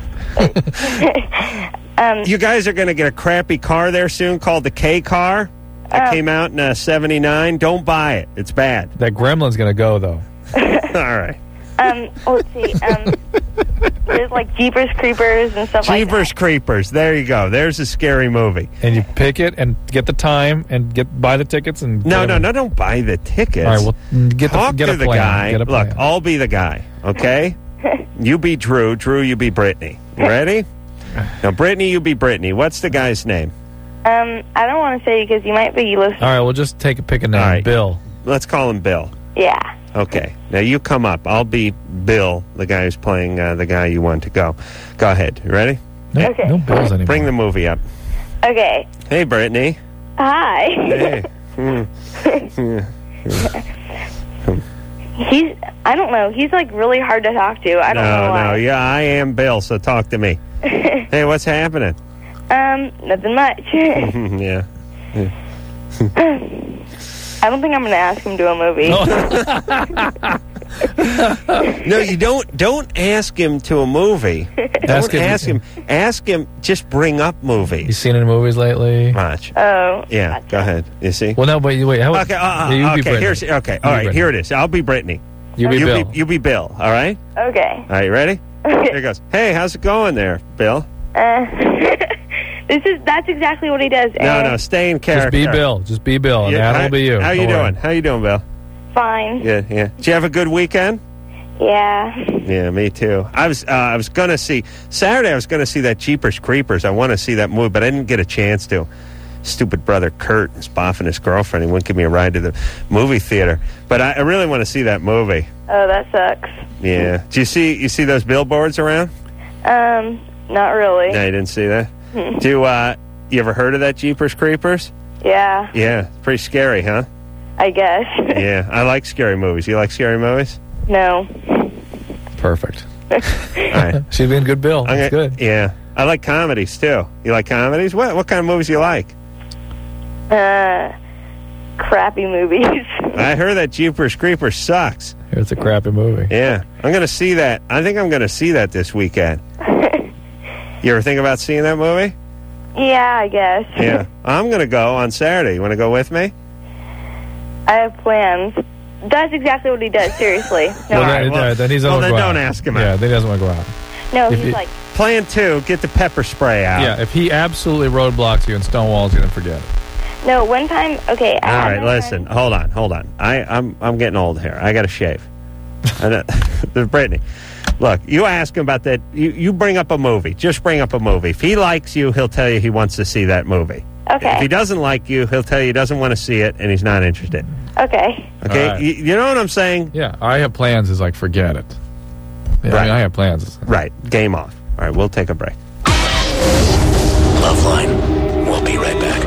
it. You guys are going to get a crappy car there soon called the K car. That came out in 79. Don't buy it. It's bad. That Gremlin's going to go, though. All right. Let's see. There's like Jeepers Creepers and stuff like that. Jeepers Creepers. There you go. There's a scary movie. And you pick it and get the time and buy the tickets and No, don't buy the tickets. All right, well, get a the plan. Guy. Look, I'll be the guy. Okay. You be Drew. Drew, you be Brittany. You ready? Now, Brittany, you be Brittany. What's the guy's name? I don't want to say because you might be listening. All right, we'll just pick a name. All right. Bill. Let's call him Bill. Yeah. Okay. Now you come up. I'll be Bill, the guy who's playing the guy you want to go. Go ahead. You ready? No, okay. No Bills anymore. Bring the movie up. Okay. Hey, Brittany. Hi. Hey. I don't know. He's like really hard to talk to. I don't know why. No. Yeah, I am Bill, so talk to me. Hey, what's happening? Nothing much. Yeah. I don't think I'm going to ask him to a movie. No, you don't ask him to a movie. Ask him. Ask him. Just bring up movies. You seen any movies lately? Much. Oh. Yeah. Go ahead. You see? Well, no, but wait. How, okay. Okay. All right. Here it is. I'll be Brittany. You be Bill. You be Bill. All right. Okay. All right. Ready? Okay. Here it goes. Hey, how's it going there, Bill? That's exactly what he does. No, stay in character. Just be Bill, and that'll be you. How you doing? How you doing, Bill? Fine. Yeah. Did you have a good weekend? Yeah. Yeah, me too. I was gonna see Saturday. I was gonna see that Jeepers Creepers. I want to see that movie, but I didn't get a chance to. Stupid brother Kurt is boffing his girlfriend. He wouldn't give me a ride to the movie theater. But I really want to see that movie. Oh, that sucks. Yeah. Do you see those billboards around? Not really. No, you didn't see that? You ever heard of that Jeepers Creepers? Yeah. Yeah. Pretty scary, huh? I guess. Yeah. I like scary movies. You like scary movies? No. Perfect. All right. She's been good, Bill. That's good. Yeah. I like comedies, too. You like comedies? What kind of movies do you like? Crappy movies. I heard that Jeepers Creepers sucks. It's a crappy movie. Yeah. I'm going to see that. I think I'm going to see that this weekend. You ever think about seeing that movie? Yeah, I guess. Yeah. I'm going to go on Saturday. You want to go with me? I have plans. That's exactly what he does, seriously. No. Then he's then don't ask him out. Yeah, then he doesn't want to go out. No, he's like... Plan 2, get the pepper spray out. Yeah, if he absolutely roadblocks you and stonewalls you, then forget it. No, one time... Okay. All right, listen. Hold on. I'm getting old here. I got to shave. There's Brittany. Look, you ask him about that. You bring up a movie. Just bring up a movie. If he likes you, he'll tell you he wants to see that movie. Okay. If he doesn't like you, he'll tell you he doesn't want to see it and he's not interested. Okay. Okay? Right. You know what I'm saying? Yeah, I have plans is like, forget it. Yeah, Right. I mean, I have plans. Right. Game off. All right, we'll take a break. Loveline. We'll be right back.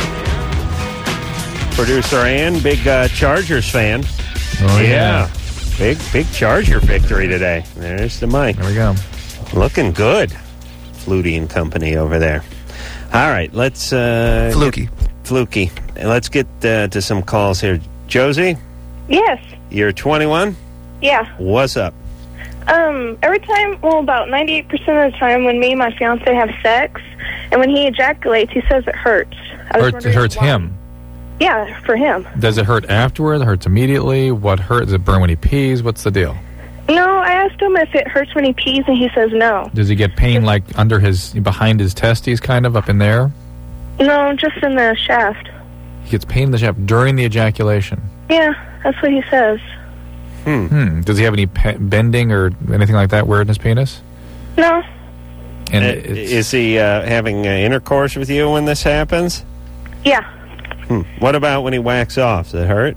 Producer Ann, big Chargers fan. Oh, yeah. Big Charger victory today. There's the mic. There we go. Looking good. Flutie and company over there. All right, let's... Fluky. Let's get to some calls here. Josie? Yes. You're 21? Yeah. What's up? Every time, about 98% of the time when me and my fiance have sex, and when he ejaculates, he says it hurts. It hurts him? Yeah, for him. Does it hurt afterward? It hurts immediately? What hurts? Does it burn when he pees? What's the deal? No, I asked him if it hurts when he pees, and he says no. Does he get pain like behind his testes, kind of, up in there? No, just in the shaft. He gets pain in the shaft during the ejaculation? Yeah, that's what he says. Does he have any bending or anything like that weird in his penis? No. And is he having intercourse with you when this happens? Yeah. What about when he whacks off? Does it hurt?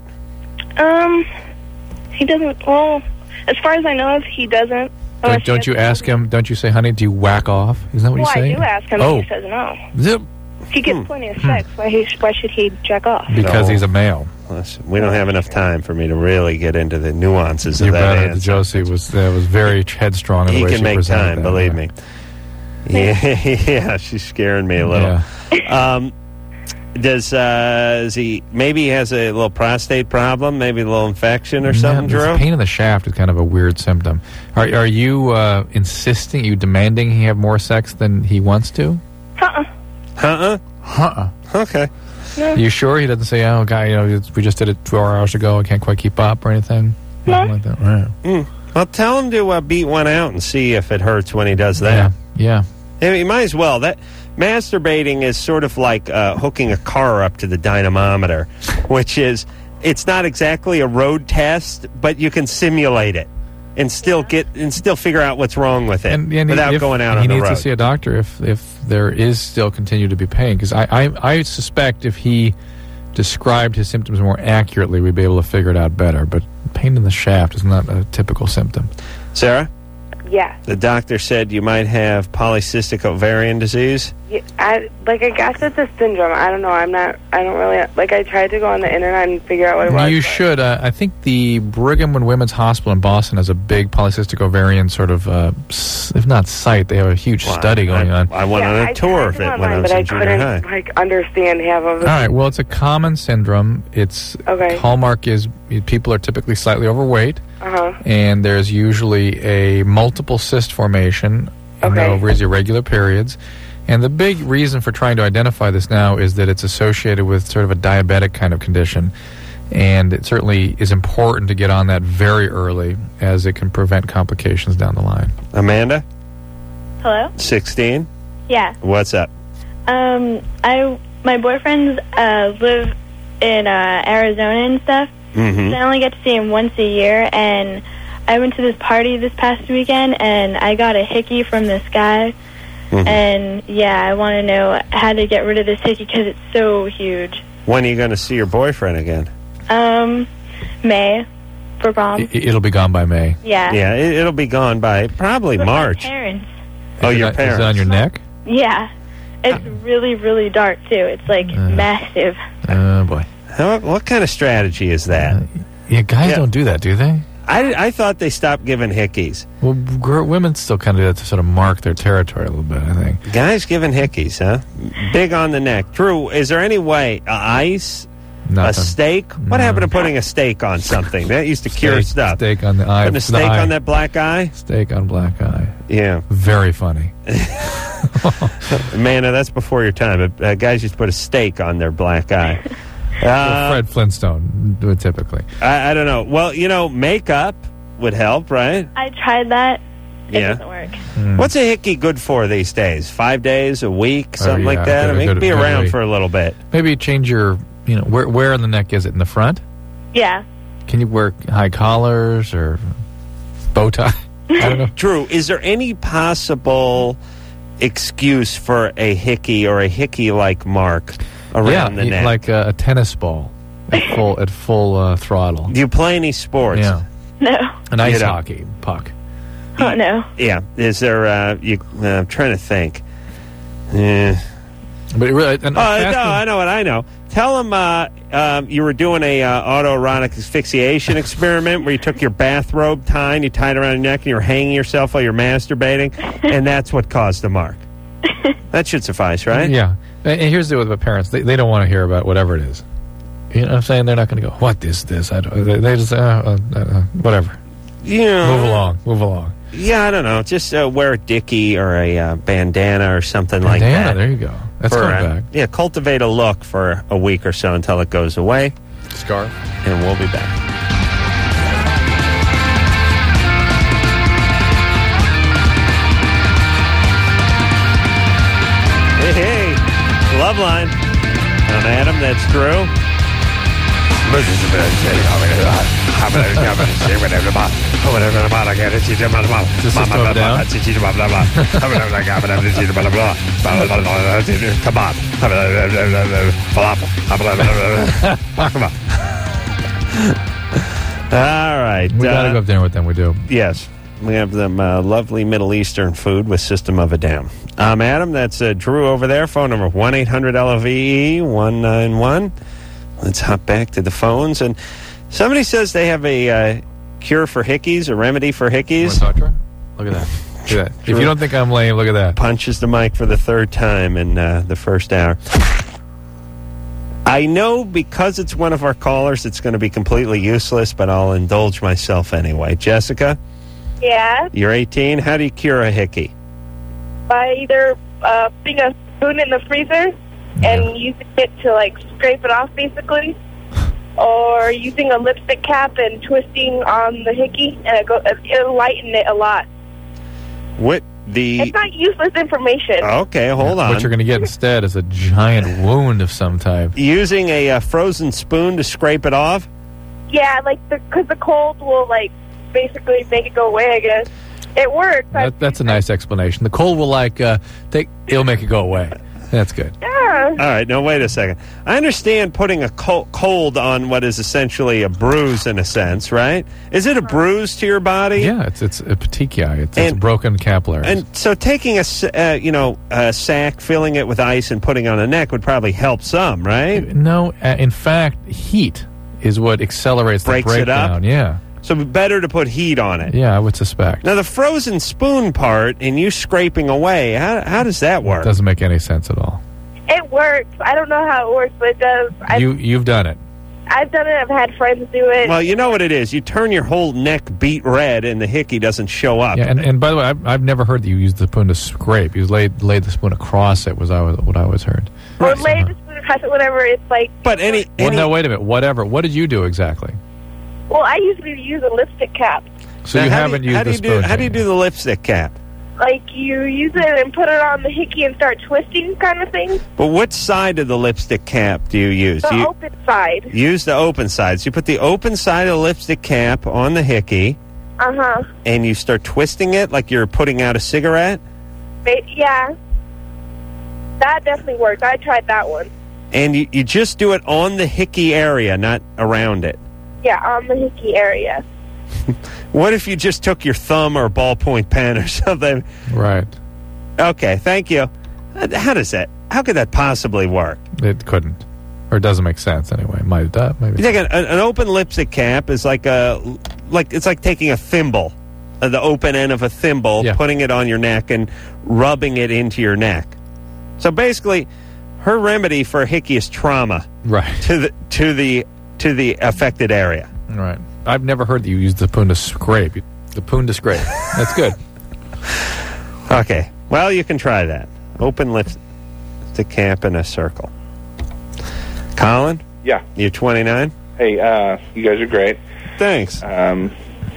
He doesn't. Well, as far as I know, he doesn't. Don't you ask him? Don't you say, honey, do you whack off? Isn't that what you say? I do ask him, and he says no. Zip. He gets plenty of sex. Why should he jack off? Because he's a male. Listen, we don't have enough time for me to really get into the nuances of that answer. Josie was very headstrong in the way she presented that. He can make time, believe me. Yeah, she's scaring me a little. Yeah. Does he maybe has a little prostate problem, maybe a little infection or something, Drew? Pain in the shaft is kind of a weird symptom. Are you insisting, you demanding he have more sex than he wants to? Okay. No. You sure he doesn't say, oh, guy, we just did it 4 hours ago, I can't quite keep up or anything? No. Like that. Right. Well, tell him to beat one out and see if it hurts when he does that. Yeah. I mean, you might as well. That masturbating is sort of like hooking a car up to the dynamometer, which is, it's not exactly a road test, but you can simulate it and still figure out what's wrong with it without going out on the road. He needs to see a doctor if there is still continue to be pain, because I suspect if he described his symptoms more accurately, we'd be able to figure it out better. But pain in the shaft is not a typical symptom. Sarah? Yeah. The doctor said you might have polycystic ovarian disease? Yeah, I guess it's a syndrome. I don't know. I don't really, I tried to go on the internet and figure out what it was. You should. I think the Brigham and Women's Hospital in Boston has a big polycystic ovarian sort of, if not site, they have a huge study going on. I went on a tour of it when I was in junior high. But I couldn't, understand half of it. All right, well, it's a common syndrome. Its hallmark is people are typically slightly overweight. And there's usually a multiple cyst formation in the ovaries, irregular periods. And the big reason for trying to identify this now is that it's associated with sort of a diabetic kind of condition. And it certainly is important to get on that very early, as it can prevent complications down the line. Amanda? Hello? 16? Yeah. What's up? My boyfriends live in Arizona and stuff. Mm-hmm. So I only get to see him once a year, and I went to this party this past weekend, and I got a hickey from this guy. Mm-hmm. And, I want to know how to get rid of this hickey because it's so huge. When are you going to see your boyfriend again? May, for prom. It'll be gone by May. Yeah. Yeah, it'll be gone by probably March. My parents. Oh, your parents. Is it on your neck? Yeah. It's really, really dark, too. It's, massive. Oh, boy. What kind of strategy is that? Guys don't do that, do they? I thought they stopped giving hickeys. Well, women still kind of do that to sort of mark their territory a little bit, I think. Guys giving hickeys, huh? Big on the neck. Drew, is there any way, ice, Nothing. a steak? What happened to putting a steak on something? That used to cure stuff. Steak on the eye. Putting a steak on that black eye? Steak on black eye. Yeah. Very funny. Man, that's before your time. Guys used to put a steak on their black eye. Fred Flintstone would typically. I don't know. Well, makeup would help, right? I tried that. It doesn't work. What's a hickey good for these days? 5 days, a week, something like that? It could be around for a little bit. Maybe change your, where on the neck is it? In the front? Yeah. Can you wear high collars or bow tie? I don't know. Drew, is there any possible excuse for a hickey or a hickey-like mark around the neck? Like a tennis ball at full throttle. Do you play any sports? Yeah. No. An ice hockey puck. Oh, no. Yeah. Is there, I'm trying to think. But it really, No, I know. Tell him you were doing a autoerotic asphyxiation experiment where you took your bathrobe tie and you tied it around your neck and you were hanging yourself while you're masturbating, and that's what caused the mark. That should suffice, right? Yeah. And here's the deal with my parents. They don't want to hear about whatever it is. You know what I'm saying? They're not going to go, what is this? They just, whatever. Yeah. Move along. Yeah, I don't know. Just wear a dickie or a bandana or something like that. Bandana, there you go. That's coming back. Yeah, cultivate a look for a week or so until it goes away. Scarf. And we'll be back. Hey, Loveline. I'm Adam, that's Drew. All right. We got to go up there with them, we do. Yes. We have them lovely Middle Eastern food with System of a Down. I'm Adam. That's Drew over there. Phone number 1-800-LOVE-191. Let's hop back to the phones. And somebody says they have a cure for hickeys, a remedy for hickeys. Look at that. Look at that. If you don't think I'm lame, look at that. Punches the mic for the third time in the first hour. I know because it's one of our callers, it's going to be completely useless, but I'll indulge myself anyway. Jessica? Yeah? You're 18. How do you cure a hickey? By either putting a spoon in the freezer and using it to, like, scrape it off, basically, or using a lipstick cap and twisting on the hickey, and it'll lighten it a lot. It's not useless information. Okay, hold on. What you're going to get instead is a giant wound of some type. Using a frozen spoon to scrape it off? Yeah, like, because the cold will, like, basically make it go away, I guess. It works. That's a nice explanation. The cold will, it'll make it go away. That's good. Yeah. All right, now wait a second. I understand putting a cold on what is essentially a bruise in a sense, right? Is it a bruise to your body? Yeah, it's a petechiae. It's broken capillaries. And so taking a sack, filling it with ice, and putting it on the neck would probably help some, right? No, in fact, heat is what accelerates the breakdown. It up? Yeah. So better to put heat on it. Yeah, I would suspect. Now, the frozen spoon part and you scraping away, how does that work? It doesn't make any sense at all. It works. I don't know how it works, but it does. You've done it. I've done it. I've had friends do it. Well, you know what it is. You turn your whole neck beet red and the hickey doesn't show up. Yeah, and by the way, I've never heard that you used the spoon to scrape. You laid the spoon across it was what I always heard. Or lay the spoon across it, whatever. It's like... But no, wait a minute. Whatever. What did you do exactly? Well, I usually use a lipstick cap. So you haven't used the spoon. How do you do the lipstick cap? Like, you use it and put it on the hickey and start twisting kind of thing. But what side of the lipstick cap do you use? The open side. Use the open side. So you put the open side of the lipstick cap on the hickey. Uh-huh. And you start twisting it like you're putting out a cigarette? Yeah. That definitely worked. I tried that one. And you just do it on the hickey area, not around it? Yeah, on the hickey area. What if you just took your thumb or a ballpoint pen or something? Right. Okay, thank you. How could that possibly work? It couldn't. Or it doesn't make sense anyway. Maybe. You take an open lipstick cap is it's like taking a thimble, the open end of a thimble, putting it on your neck and rubbing it into your neck. So basically, her remedy for a hickey is trauma. Right. To the affected area. Right. I've never heard that you use the spoon to scrape. The spoon to scrape. That's good. Okay. Well, you can try that. Open lipstick cap in a circle. Colin? Yeah. You're 29? Hey, you guys are great. Thanks. And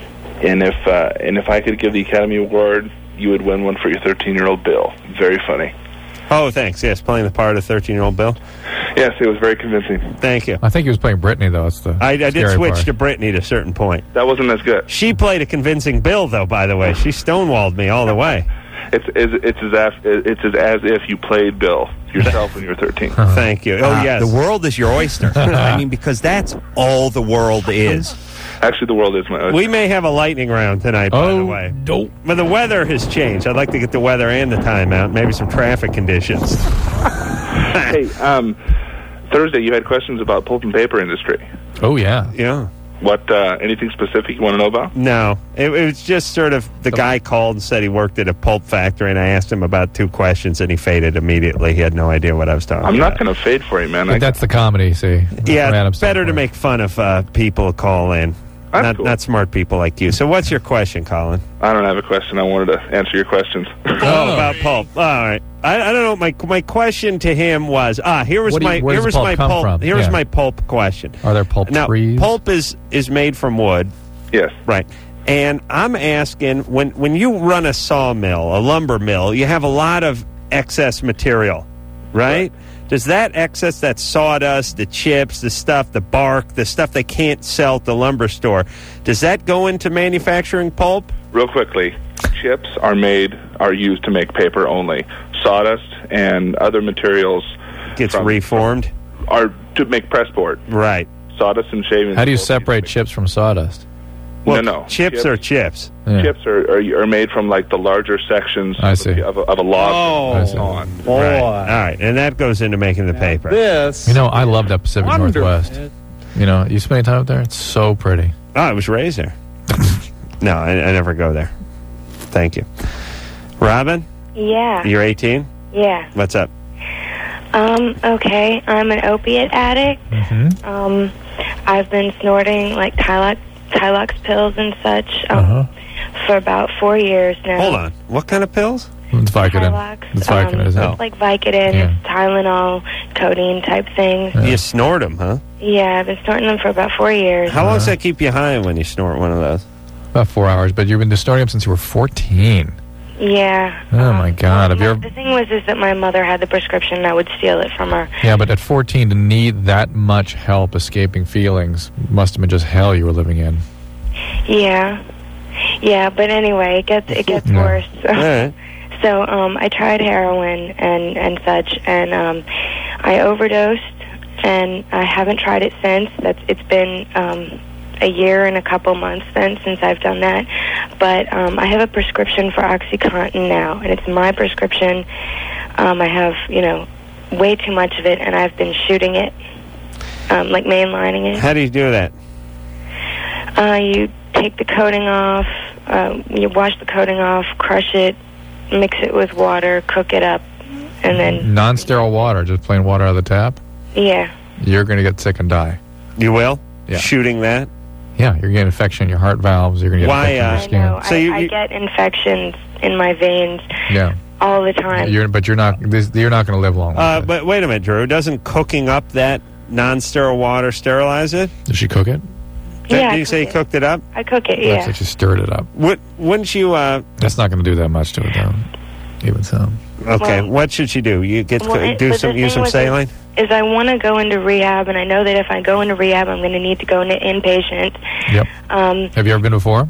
if I could give the Academy Award, you would win one for your 13-year-old Bill. Very funny. Oh, thanks. Yes, playing the part of 13-year-old Bill. Yes, it was very convincing. Thank you. I think he was playing Britney, though. I did switch to Britney to a certain point. That wasn't as good. She played a convincing Bill, though, by the way. She stonewalled me all the way. It's as if you played Bill yourself when you were 13. Thank you. Oh, yes. The world is your oyster. I mean, because that's all the world is. Actually, the world is my oyster. We may have a lightning round tonight, by the way. Nope. But the weather has changed. I'd like to get the weather and the timeout, maybe some traffic conditions. Hey, Thursday you had questions about pulp and paper industry. Oh, yeah. Yeah. What, anything specific you want to know about? No. It was just sort of the guy called and said he worked at a pulp factory, and I asked him about 2 questions, and he faded immediately. He had no idea what I was talking about. I'm not going to fade for you, man. But that's the comedy, see. Yeah, better to make fun of people who call in. Not smart people like you. So what's your question, Colin? I don't have a question. I wanted to answer your questions. About pulp. All right. I don't know. My question to him was here was my pulp question. Are there pulp trees? Pulp is made from wood. Yes. Right. And I'm asking, when you run a sawmill, a lumber mill, you have a lot of excess material, right? Does that excess, that sawdust, the chips, the stuff, the bark, the stuff they can't sell at the lumber store, does that go into manufacturing pulp? Real quickly, chips are used to make paper only. Sawdust and other materials gets reformed are to make press board. Right. Sawdust and shavings. How do you separate chips from sawdust? Well, no. Chips are chips. Yeah. Chips are made from like the larger sections of a log. I see. On. Right. All right, and that goes into making the paper. I love that Pacific Northwest. You spend any time up there? It's so pretty. Oh, I was raised there. No, I never go there. Thank you. Robin? Yeah. You're 18? Yeah. What's up? Okay. I'm an opiate addict. Mm-hmm. I've been snorting like Tylox pills and such for about 4 years now. Hold on. What kind of pills? It's Vicodin. It's Vicodin, isn't it? Like Vicodin, Tylenol, codeine type things. You snort them, huh? Yeah, I've been snorting them for about 4 years. How long does that keep you high when you snort one of those? About 4 hours, but you've been snorting them since you were 14. Yeah. Oh, my God. The thing was is that my mother had the prescription and I would steal it from her. Yeah, but at 14 to need that much help escaping feelings must have been just hell you were living in. Yeah. Yeah, but anyway, it gets worse. Right. So I tried heroin and such, and I overdosed, and I haven't tried it since. It's been a year and a couple months since I've done that. But I have a prescription for OxyContin now, and it's my prescription. I have, way too much of it, and I've been shooting it, like mainlining it. How do you do that? You take the coating off, you wash the coating off, crush it, mix it with water, cook it up, and then... Non-sterile water, just plain water out of the tap? Yeah. You're going to get sick and die. You will? Yeah. Shooting that? Yeah, you're getting infection in your heart valves. You're going to get infection in your skin. I know. I get infections in my veins all the time. You're not going to live long. But wait a minute, Drew. Doesn't cooking up that non-sterile water sterilize it? Did she cook it? Yeah, Did you say you cooked it up? I cook it, yeah. Looks like she stirred it up. Wouldn't you... That's not going to do that much to it, though. Even so. Okay, what should she do? You use some saline? Is I want to go into rehab, and I know that if I go into rehab, I'm going to need to go into inpatient. Yep. Have you ever been before?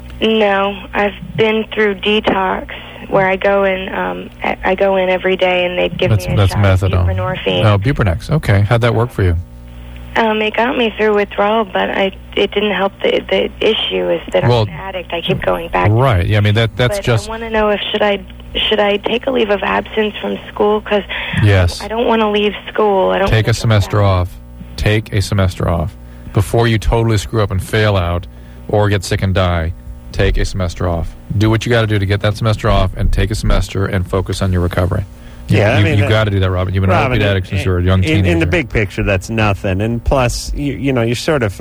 No, I've been through detox, where I go in. I go in every day, and they give me a shot of buprenorphine. Oh, Buprenorphine. Okay, how'd that work for you? It got me through withdrawal, but it didn't help. The issue is that I'm an addict. I keep going back. Right. Yeah. I mean that's just. I want to know if should I take a leave of absence from school, because yes, I don't want to leave school. I don't take a semester off. Take a semester off before you totally screw up and fail out or get sick and die. Take a semester off. Do what you got to do to get that semester off, and take a semester and focus on your recovery. Yeah, you've got to do that, Robin. You've been an opiate addict since you were a young teenager. In the big picture, that's nothing. And plus, you're sort of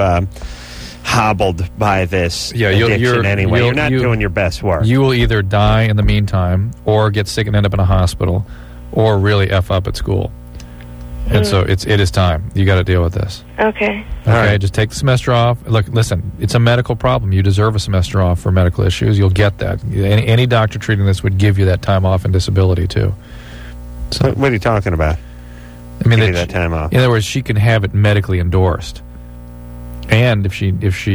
hobbled by this addiction anyway. You're not doing your best work. You will either die in the meantime, or get sick and end up in a hospital, or really F up at school. And so it is time. You got to deal with this. Okay. Okay, just take the semester off. Look, listen, it's a medical problem. You deserve a semester off for medical issues. You'll get that. Any doctor treating this would give you that time off and disability, too. So, what are you talking about? I mean, that time off. In other words, she can have it medically endorsed, and if she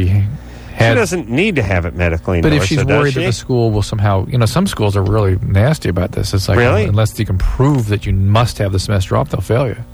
doesn't need to have it medically endorsed. But if she's worried that the school will somehow, some schools are really nasty about this. It's like, really? Unless you can prove that you must have the semester off, they'll fail you.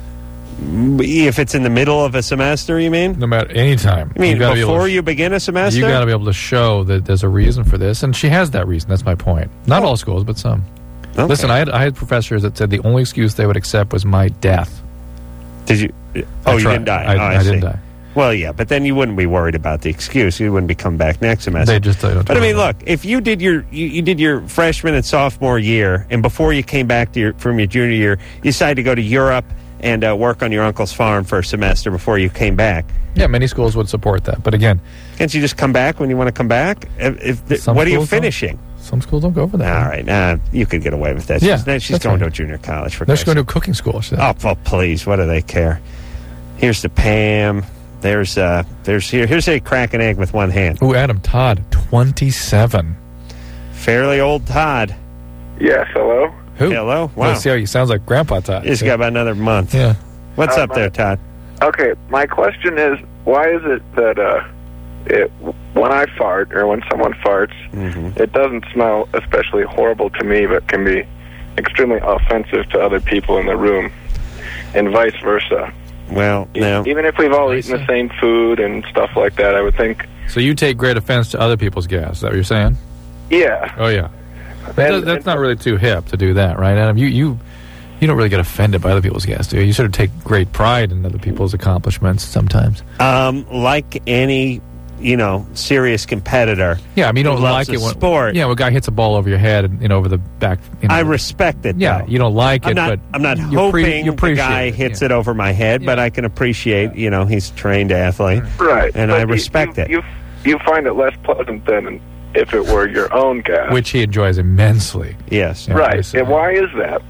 If it's in the middle of a semester, you mean? No matter any time. You mean before you begin a semester? You got to be able to show that there's a reason for this, and she has that reason. That's my point. Not all schools, but some. Okay. Listen, I had professors that said the only excuse they would accept was my death. Did you? Oh, you didn't die. I didn't die. Well, yeah, but then you wouldn't be worried about the excuse. You wouldn't be coming back next semester. They just don't. But I mean, look, if you did you did your freshman and sophomore year, and before you came back from your junior year, you decided to go to Europe and work on your uncle's farm for a semester before you came back. Yeah, many schools would support that. But again, can't you just come back when you want to come back? What are you finishing? Some schools don't go for that. All right, you could get away with that. Yeah, she's going to a junior college for. She's going to a cooking school. Oh, well, please, what do they care? Here's the Pam. Here's a crack an egg with one hand. Ooh, Adam, Todd, 27. Fairly old Todd. Yes, hello? Who? Hello? Wow. Let's see how he sounds like Grandpa Todd. He's got about another month. Yeah. What's up there, Todd? Okay, my question is, why is it that when I fart or when someone farts, it doesn't smell especially horrible to me, but can be extremely offensive to other people in the room, and vice versa? Well, no. Even if we've all eaten the same food and stuff like that, I would think. So you take great offense to other people's gas. Is that what you're saying? Yeah. Oh, yeah. That's not really too hip to do that, right, Adam? You don't really get offended by other people's gas, do you? You sort of take great pride in other people's accomplishments sometimes. Like any, serious competitor. Yeah, I mean, you don't like it when sport. Yeah, when a guy hits a ball over your head and over the back. I respect it. Yeah, though. you don't like it, but I'm not hoping the guy hits it over my head, but I can appreciate. He's a trained athlete, right? And I respect it. You find it less pleasant than if it were your own gas, which he enjoys immensely. Yes, right. And why is that?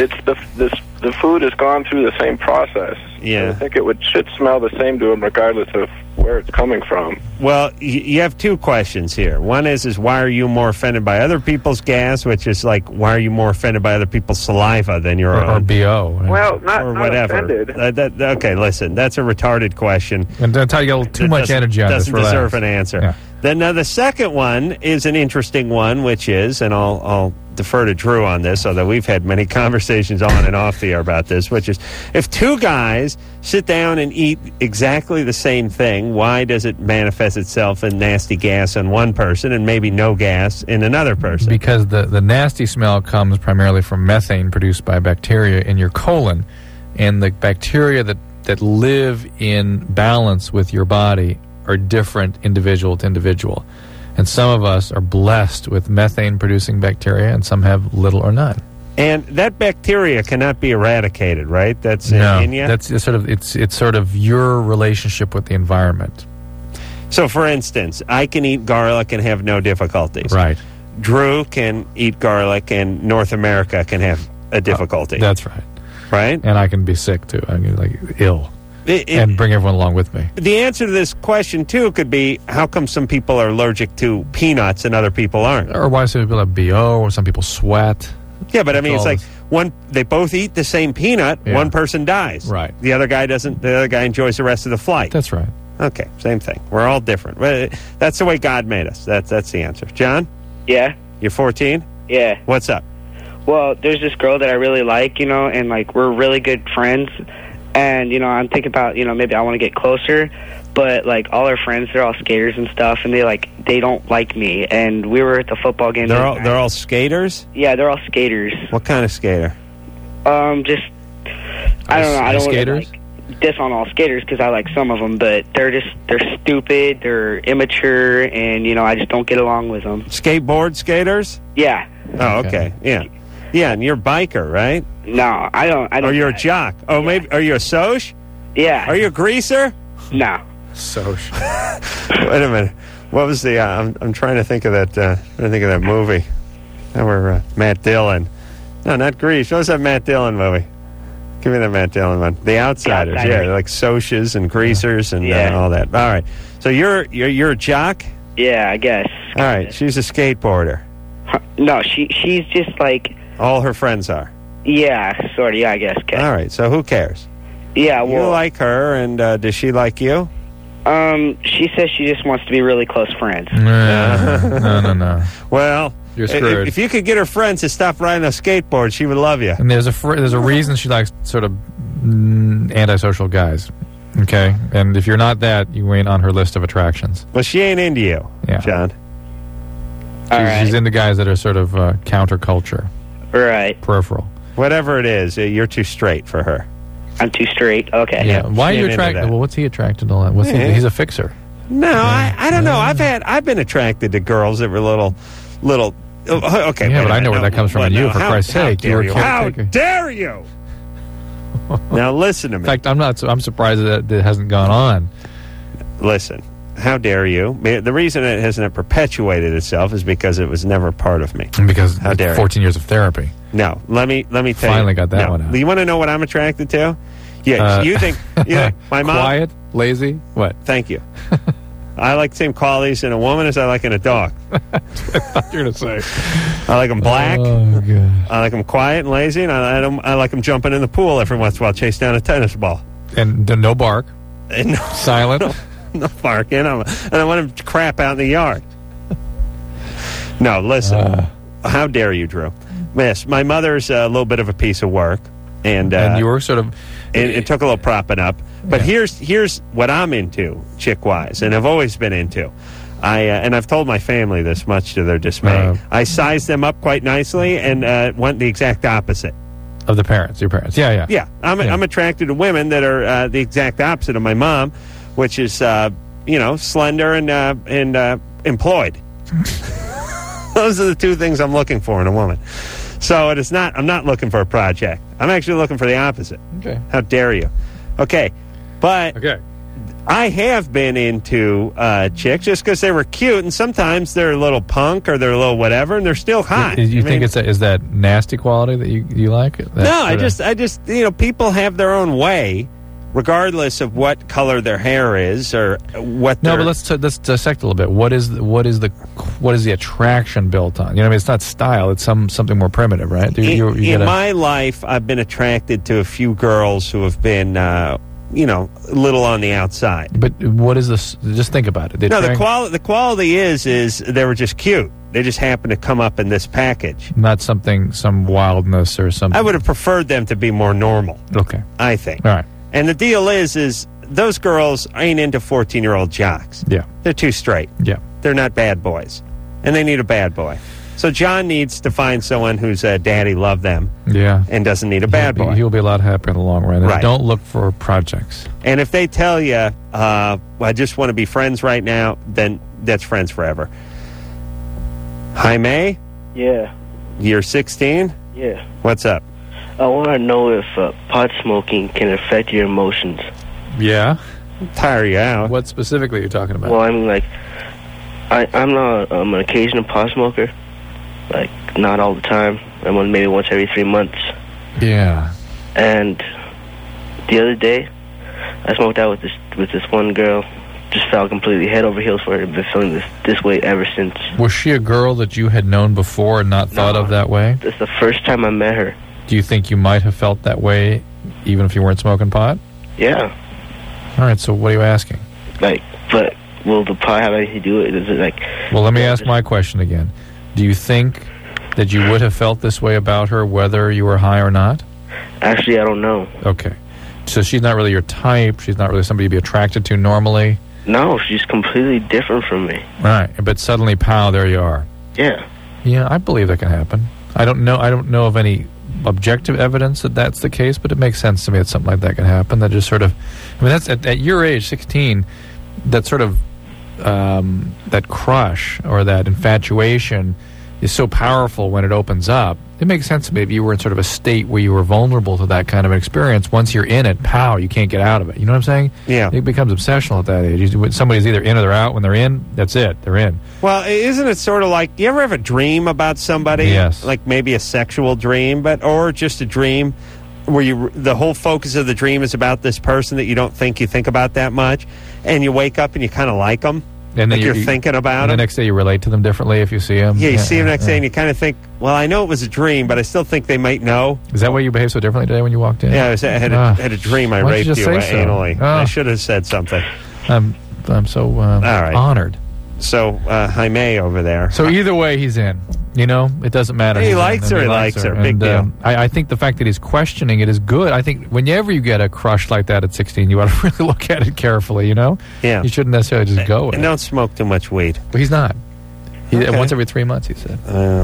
The food has gone through the same process. Yeah, I think it should smell the same to him regardless of where it's coming from. Well, you have two questions here. One is why are you more offended by other people's gas, which is like why are you more offended by other people's saliva than your own? Or BO. Right? Well, not whatever. Offended. Okay, listen, that's a retarded question. And that's how you get too much energy on this. Doesn't deserve an answer. Yeah. Then the second one is an interesting one, which is, and I'll defer to Drew on this, although we've had many conversations on and off the air about this, which is if two guys sit down and eat exactly the same thing, why does it manifest itself in nasty gas on one person and maybe no gas in another person? Because the nasty smell comes primarily from methane produced by bacteria in your colon, and the bacteria that live in balance with your body are different individual to individual. And some of us are blessed with methane-producing bacteria, and some have little or none. And that bacteria cannot be eradicated, right? That's in you? That's it's sort of your relationship with the environment. So, for instance, I can eat garlic and have no difficulties. Right. Drew can eat garlic, and North America can have a difficulty. That's right. Right? And I can be sick, too. I can ill. And bring everyone along with me. The answer to this question, too, could be how come some people are allergic to peanuts and other people aren't? Or why some people have BO, or some people sweat. Yeah, but I mean, it's like they both eat the same peanut, one person dies. Right. The other guy doesn't, the other guy enjoys the rest of the flight. That's right. Okay, same thing. We're all different. That's the way God made us. That's the answer. John? Yeah? You're 14? Yeah. What's up? Well, there's this girl that I really like, and like we're really good friends. And, I'm thinking about, maybe I want to get closer. But, like, all our friends, they're all skaters and stuff. And they don't like me. And we were at the football game. They're all skaters? Yeah, they're all skaters. What kind of skater? I don't know. I don't want to, like, diss on all skaters because I like some of them. But they're stupid. They're immature. And, I just don't get along with them. Skateboard skaters? Yeah. Oh, okay. Yeah. Yeah, and you're a biker, right? No, I don't. Or you're a jock. Oh, maybe. Are you a soch? Yeah. Are you a greaser? No. Soch. Wait a minute. What was the? I'm trying to think of that. That movie. That were Matt Dillon. No, not Grease. What was that Matt Dillon movie? Give me that Matt Dillon one. The Outsiders. Yeah, like soches and greasers and all that. All right. So you're a jock? Yeah, I guess. All right. She's a skateboarder. No, she's just like. All her friends are. Yeah, sort of. Yeah, I guess. Okay. All right. So who cares? Yeah, well, you like her, and does she like you? She says she just wants to be really close friends. No. Well, you're screwed. If you could get her friends to stop riding a skateboard, she would love you. And there's a reason she likes sort of antisocial guys. Okay, and if you're not that, you ain't on her list of attractions. Well, she ain't into you, John. She's into guys that are sort of counterculture. Right. Peripheral. Whatever it is, you're too straight for her. I'm too straight. Okay. Yeah. Why are you Get into attracted? that. Well, what's he attracted to? What's Yeah. he's a fixer. No, I don't know. I've been attracted to girls that were little. Okay, Yeah, but I know where that comes from in you. For Christ's sake, you were a How caretaker. dare you? Now listen to me. In fact, I'm surprised that it hasn't gone on. Listen, how dare you? The reason it hasn't perpetuated itself is because it was never part of me. Because how dare 14 years of therapy. No, let me tell you. Finally got that one out. You want to know what I'm attracted to? Yeah, you think my mom? Quiet, lazy, what? Thank you. I like the same qualities in a woman as I like in a dog. I thought you were going to say. I like them black. Oh, God. I like them quiet and lazy, and I like them jumping in the pool every once in a while, chase down a tennis ball. And no bark. And Silent. No barking. And I want them to crap out in the yard. No, listen. How dare you, Drew? Yes, my mother's a little bit of a piece of work, and you were sort of. It took a little propping up. But here's what I'm into, chick-wise, and I've always been into. And I've told my family this, much to their dismay. I sized them up quite nicely and went the exact opposite. Of the parents, your parents. Yeah. Yeah, I'm attracted to women that are the exact opposite of my mom, which is, slender and employed. Those are the two things I'm looking for in a woman. So I'm not looking for a project. I'm actually looking for the opposite. Okay. How dare you? Okay. But I have been into chicks just because they were cute, and sometimes they're a little punk or they're a little whatever, and they're still hot. You think is that nasty quality that you like? No, I just people have their own way, regardless of what color their hair is or what. No, but let's dissect a little bit. What is the attraction built on? It's not style. It's something more primitive, right? In my life, I've been attracted to a few girls who have been. A little on the outside. But what is this? Just think about it. The quality is they were just cute. They just happened to come up in this package. Not some wildness or something. I would have preferred them to be more normal. Okay. I think. All right. And the deal is those girls ain't into 14-year-old jocks. Yeah. They're too straight. Yeah. They're not bad boys. And they need a bad boy. So John needs to find someone whose daddy loved them. Yeah. And doesn't need a bad boy. He'll be a lot happier in the long run. Right. Don't look for projects. And if they tell you, I just want to be friends right now, then that's friends forever. Jaime? Yeah. You're 16? Yeah. What's up? I want to know if pot smoking can affect your emotions. Yeah. Tire you out. What specifically are you talking about? Well, I mean, like, I'm an occasional pot smoker. Like, not all the time. I'm maybe once every 3 months. Yeah. And the other day, I smoked out with this one girl. Just fell completely head over heels for her. I've been feeling this way ever since. Was she a girl that you had known before and not thought of that way? It's the first time I met her. Do you think you might have felt that way even if you weren't smoking pot? Yeah. All right, so what are you asking? Like, but will the pot have anything to do with it? Is it like... Well, let me ask my question again. Do you think that you would have felt this way about her whether you were high or not? Actually, I don't know. Okay. So she's not really your type. She's not really somebody you'd be attracted to normally? No, she's completely different from me. Right. But suddenly, pow, there you are. Yeah. Yeah, I believe that can happen. I don't know of any objective evidence that that's the case, but it makes sense to me that something like that can happen. That just sort of... I mean, that's at your age, 16, that sort of... that crush or that infatuation is so powerful when it opens up. It makes sense to me if you were in sort of a state where you were vulnerable to that kind of experience. Once you're in it, pow, you can't get out of it. You know what I'm saying? Yeah. It becomes obsessional at that age. Somebody's either in or they're out. When they're in, that's it. They're in. Well, isn't it sort of like, you ever have a dream about somebody? Yes. Like maybe a sexual dream, or just a dream where the whole focus of the dream is about this person that you don't think you think about that much, and you wake up and you kind of like them. And then like you're thinking about them. And the next day you relate to them differently if you see them. Yeah, you see them next day and you kind of think, well, I know it was a dream, but I still think they might know. Is that why you behaved so differently today when you walked in? Yeah, I had a dream I raped you anally. I should have said something. I'm so honored. So, Jaime over there. So either way, he's in. You know, it doesn't matter. He likes her. He likes her. Big deal. I think the fact that he's questioning it is good. I think whenever you get a crush like that at 16, you ought to really look at it carefully, you know? Yeah. You shouldn't necessarily just go with it. And don't smoke too much weed. But he's not. Once every 3 months, he said. Oh.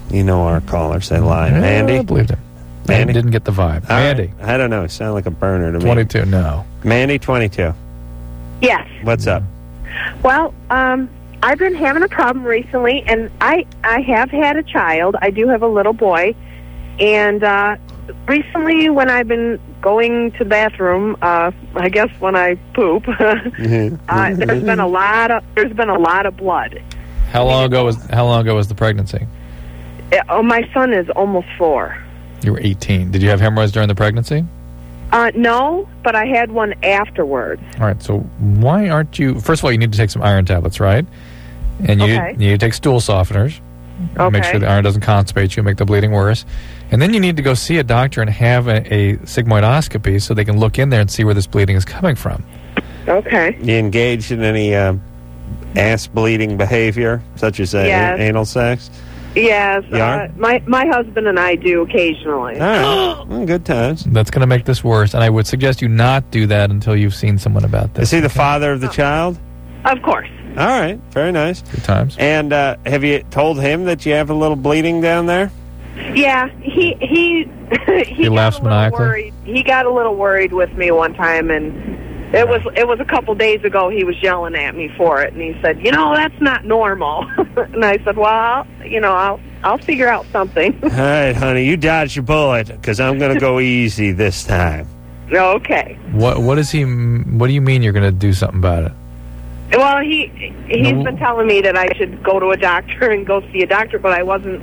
You know our callers, they lie. Yeah, Mandy? I believed him. Mandy? Didn't get the vibe. All Mandy. right. I don't know. You sound like a burner to me. 22, no. Mandy, 22. Yes. What's up? Well, I've been having a problem recently, and I have had a child. I do have a little boy, and recently when I've been going to the bathroom, I guess when I poop, there's been a lot of blood. How long ago was the pregnancy? My son is almost 4. You were 18. Did you have hemorrhoids during the pregnancy? No, but I had one afterwards. All right, so why aren't you... First of all, you need to take some iron tablets, right? And you need to take stool softeners. Okay. Make sure the iron doesn't constipate you, make the bleeding worse. And then you need to go see a doctor and have a sigmoidoscopy so they can look in there and see where this bleeding is coming from. Okay. You engaged in any ass-bleeding behavior, such as anal sex? Yes, You are? my husband and I do occasionally. All right. Well, good times. That's going to make this worse, and I would suggest you not do that until you've seen someone about this. Is he the father of the child? Of course. All right. Very nice. Good times. And have you told him that you have a little bleeding down there? Yeah, he laughs maniacally. worried. He got a little worried with me one time, and it was a couple days ago. He was yelling at me for it, and he said, that's not normal." And I said, "Well, I'll figure out something." All right, honey, you dodged your bullet because I'm going to go easy this time. Okay. What do you mean you're going to do something about it? Well, he's been telling me that I should go to a doctor and go see a doctor, but I wasn't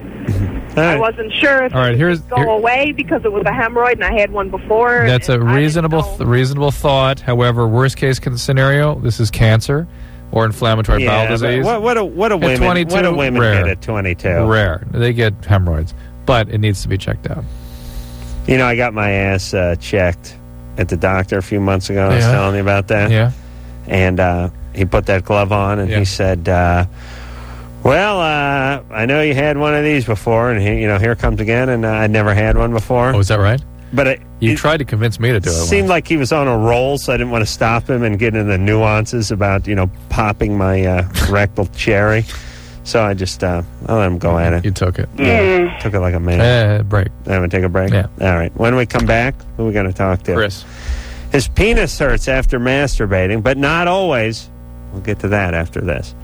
sure if it would go away because it was a hemorrhoid and I had one before. That's a reasonable thought. However, worst case scenario, this is cancer or inflammatory bowel disease. What do women get at 22? Rare. They get hemorrhoids, but it needs to be checked out. I got my ass checked at the doctor a few months ago. I was telling you about that. Yeah. And he put that glove on and he said, "Well, I know you had one of these before, and here comes again, and I'd never had one before." Oh, is that right? But you tried to convince me to do it. Seemed like he was on a roll, so I didn't want to stop him and get into the nuances about popping my rectal cherry. So I just I let him go at it. You took it. Yeah, took it like a man. Break. I'm going to take a break? Yeah. All right. When we come back, who are we going to talk to? Chris. His penis hurts after masturbating, but not always. We'll get to that after this.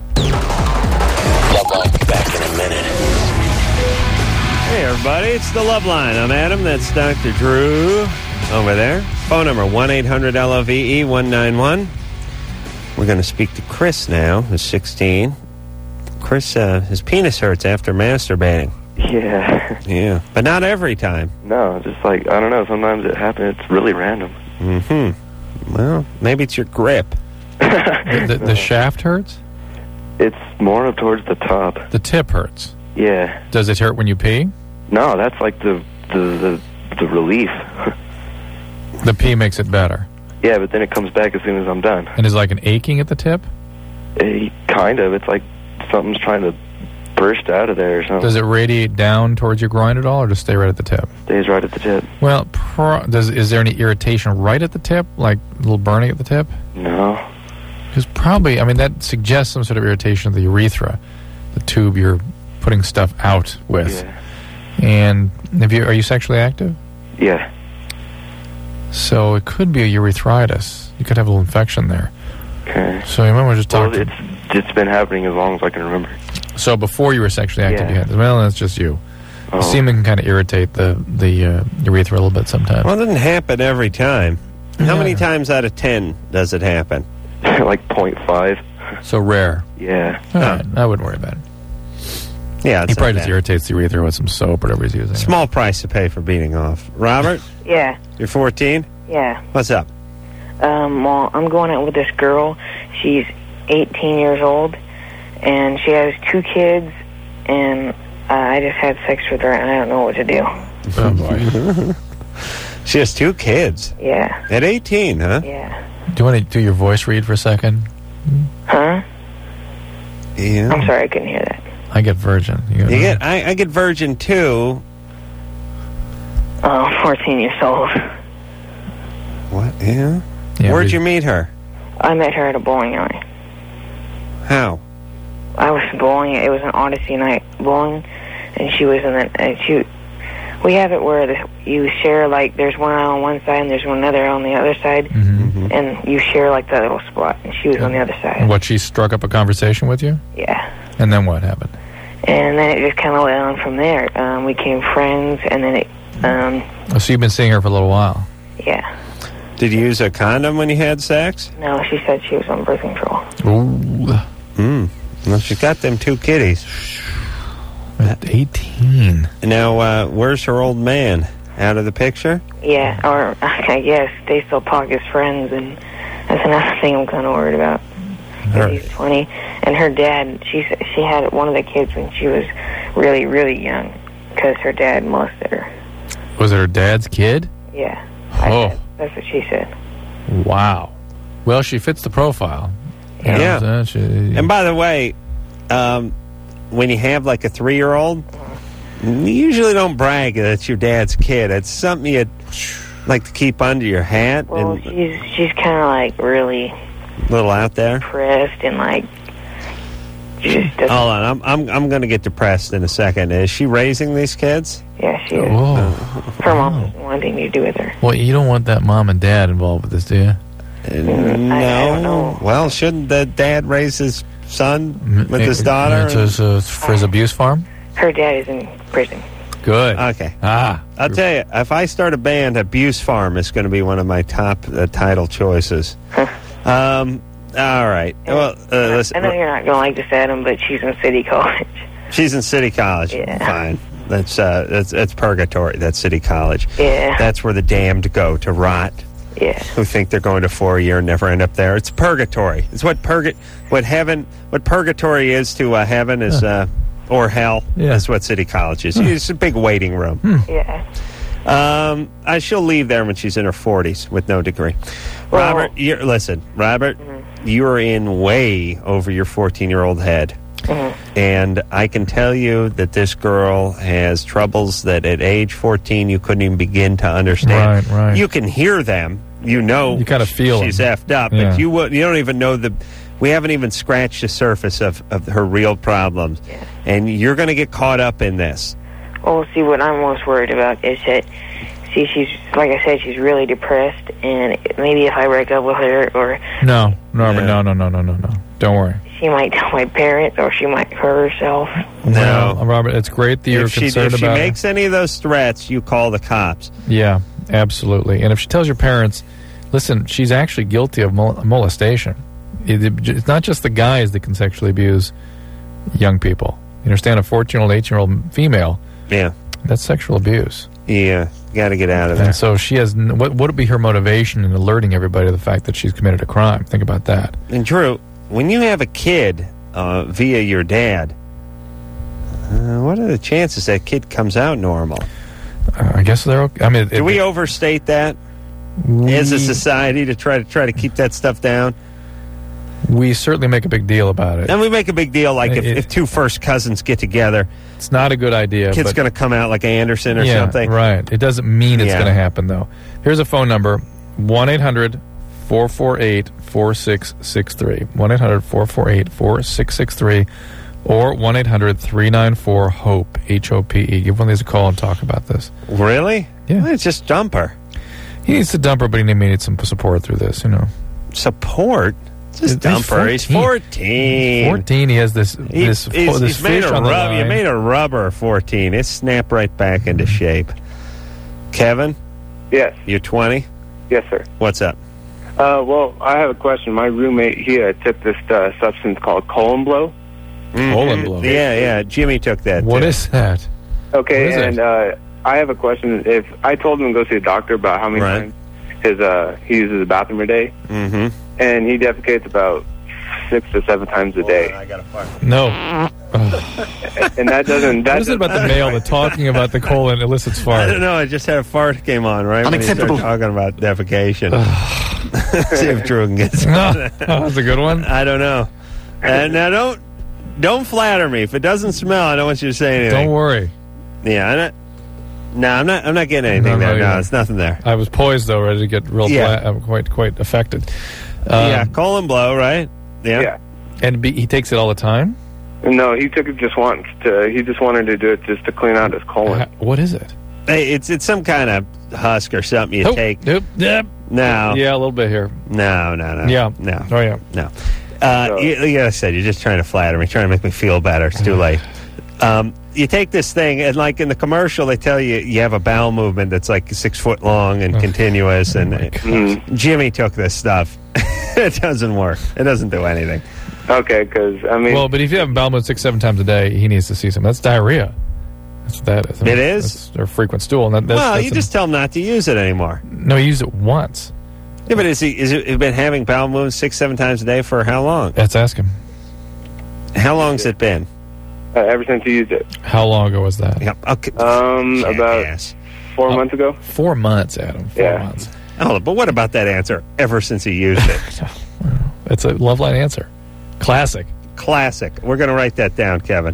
Loveline, back in a minute. Hey, everybody. It's the Love Line. I'm Adam. That's Dr. Drew over there. Phone number 1-800-LOVE-191. We're going to speak to Chris now, who's 16. Chris, his penis hurts after masturbating. Yeah. Yeah. But not every time. No, just I don't know. Sometimes it happens. It's really random. Mm-hmm. Well, maybe it's your grip. The shaft hurts? It's more up towards the top. The tip hurts? Yeah. Does it hurt when you pee? No, that's like the relief. The pee makes it better? Yeah, but then it comes back as soon as I'm done. And is like an aching at the tip? Kind of. It's like something's trying to burst out of there or something. Does it radiate down towards your groin at all, or just stay right at the tip? Stays right at the tip. Well, is there any irritation right at the tip, like a little burning at the tip? No. Because probably, that suggests some sort of irritation of the urethra, the tube you're putting stuff out with. Yeah. And are you sexually active? Yeah. So it could be a urethritis. You could have a little infection there. Okay. So you might want to just talk. Well, it's been happening as long as I can remember. So before you were sexually active, you had this. Well, that's just you. Oh. Semen can kind of irritate the urethra a little bit sometimes. Well, it doesn't happen every time. How many times out of 10 does it happen? Like 0.5. So rare. Yeah. All right. I wouldn't worry about it. Yeah, he probably just irritates the urethra with some soap or whatever he's using. Small price to pay for beating off. Robert? Yeah. You're 14? Yeah. What's up? Well, I'm going out with this girl. She's 18 years old, and she has 2 kids, and I just had sex with her, and I don't know what to do. Oh, boy. She has 2 kids? Yeah. At 18, huh? Yeah. Do you want to do your voice read for a second? Huh? Yeah. I'm sorry, I couldn't hear that. I get virgin. I get virgin, too. 14 years old. What? Yeah? Where'd you meet her? I met her at a bowling alley. How? I was bowling. It was an Odyssey night bowling, and she was in the. We have it where you share, like, there's one on one side and there's one other on the other side, and you share, like, the little spot, and she was on the other side. What, she struck up a conversation with you? Yeah. And then what happened? And then it just kind of went on from there. We became friends, and then it... So you've been seeing her for a little while? Yeah. Did you use a condom when you had sex? No, she said she was on birth control. Ooh. Well, she's got them 2 kitties. At 18. Now, where's her old man? Out of the picture? Yeah, or I guess they still talk as friends, and that's another thing I'm kind of worried about. He's 20, and her dad, she had one of the kids when she was really, really young, because her dad molested her. Was it her dad's kid? Yeah. That's what she said. Wow. Well, she fits the profile. Yeah. And by the way, when you have like a 3-year-old, you usually don't brag that it's your dad's kid. It's something you'd like to keep under your hat. Well, and she's kind of like really a little out there, depressed, and like just doesn't. Hold on, I'm going to get depressed in a second. Is she raising these kids? Yeah, she is. Her mom doesn't want anything to do with her. Well, you don't want that mom and dad involved with this, do you? No. I don't know. Well, shouldn't the dad raise his son with his daughter? For his abuse farm? Her dad is in prison. Good. Okay. I'll tell you, if I start a band, Abuse Farm is going to be one of my top title choices. All right. Well, listen, I know you're not going to like this, Adam, but she's in City College. She's in City College. Yeah. Fine. That's purgatory. That's City College. Yeah. That's where the damned go to rot. Yeah. Who think they're going to 4-year and never end up there. It's purgatory. It's what purgatory is to heaven is or hell. Yeah. That's what City College is. It's a big waiting room. Yeah. She'll leave there when she's in her 40s with no degree. Well, Robert, you're in way over your 14-year-old head. And I can tell you that this girl has troubles that at age 14 you couldn't even begin to understand. Right. You can hear them. You know you kind of feel she's them. effed up. Yeah. But you don't even know we haven't even scratched the surface of her real problems. Yeah. And you're going to get caught up in this. Well, see, what I'm most worried about is that, see, she's, like I said, she's really depressed, and maybe if I break up with her, or... No. Don't worry. She might tell my parents, or she might hurt herself. No. Robert, it's great that you're concerned if about she makes any of those threats, you call the cops. Yeah, absolutely. And if she tells your parents, listen, she's actually guilty of molestation. It's not just the guys that can sexually abuse young people. You understand, a 14-year-old, 18-year-old female, yeah, that's sexual abuse. Yeah, got to get out of there. And so she has, what would be her motivation in alerting everybody to the fact that she's committed a crime? Think about that. And Drew, when you have a kid via your dad, what are the chances that kid comes out normal? I guess they're okay. I mean, do we overstate that as a society to try to keep that stuff down? We certainly make a big deal about it. And we make a big deal like if 2 first cousins get together. It's not a good idea. Kid's going to come out like Anderson or something. Right. It doesn't mean it's going to happen, though. Here's a phone number, 1-800-448-4663. 1-800-448-4663 or 1-800-394-HOPE, H-O-P-E. Give one of these a call and talk about this. Really? Yeah. Well, it's just dump her. He needs to dump her, but he needs some support through this, Support? Just dump her. He's 14. 14. He has this he's fish made on the line. You made a rubber 14. It snapped right back into shape. Kevin? Yes. You're 20? Yes, sir. What's up? Well, I have a question. My roommate, he took this substance called colon blow. Colon blow? Yeah. Jimmy took that. What is that? Okay, and I have a question. If I told him to go see a doctor about how many times he uses the bathroom a day, and he defecates about 6 to 7 times a day. I got a fart. No. And that doesn't... What is it about the male that talking about the colon elicits fart? I don't know. I just had a fart came on, right? Unacceptable. When you start talking about defecation. See if Drew can get That's a good one. I don't know. And now don't flatter me. If it doesn't smell, I don't want you to say anything. Don't worry. Yeah, I'm not getting anything there. No, it's nothing there. I was poised though, ready to get real quite affected. Colon blow, right? Yeah. And he takes it all the time? No, he took it just once. He just wanted to do it just to clean out his colon. What is it? Hey, it's some kind of husk or something you take. Nope. Yep. No. Yeah, a little bit here. No. Yeah. No. Oh, yeah. No. Like I said, you're just trying to flatter me, trying to make me feel better. It's too late. You take this thing, and like in the commercial, they tell you you have a bowel movement that's like 6 foot long and continuous. And Jimmy took this stuff. It doesn't work. It doesn't do anything. Okay, because, I mean... Well, but if you have bowel movement 6-7 times a day, he needs to see some. That's diarrhea. That's what that is. It is? That's, or frequent stool. And You just tell him not to use it anymore. No, he used it once. Yeah, but has he been having bowel movements 6-7 times a day for how long? Let's ask him. How long's it been? Ever since he used it. How long ago was that? Yep. Okay. About 4 months ago. 4 months, Adam. 4 months. Oh, but what about that answer? Ever since he used it. It's a love line answer. Classic. We're going to write that down, Kevin.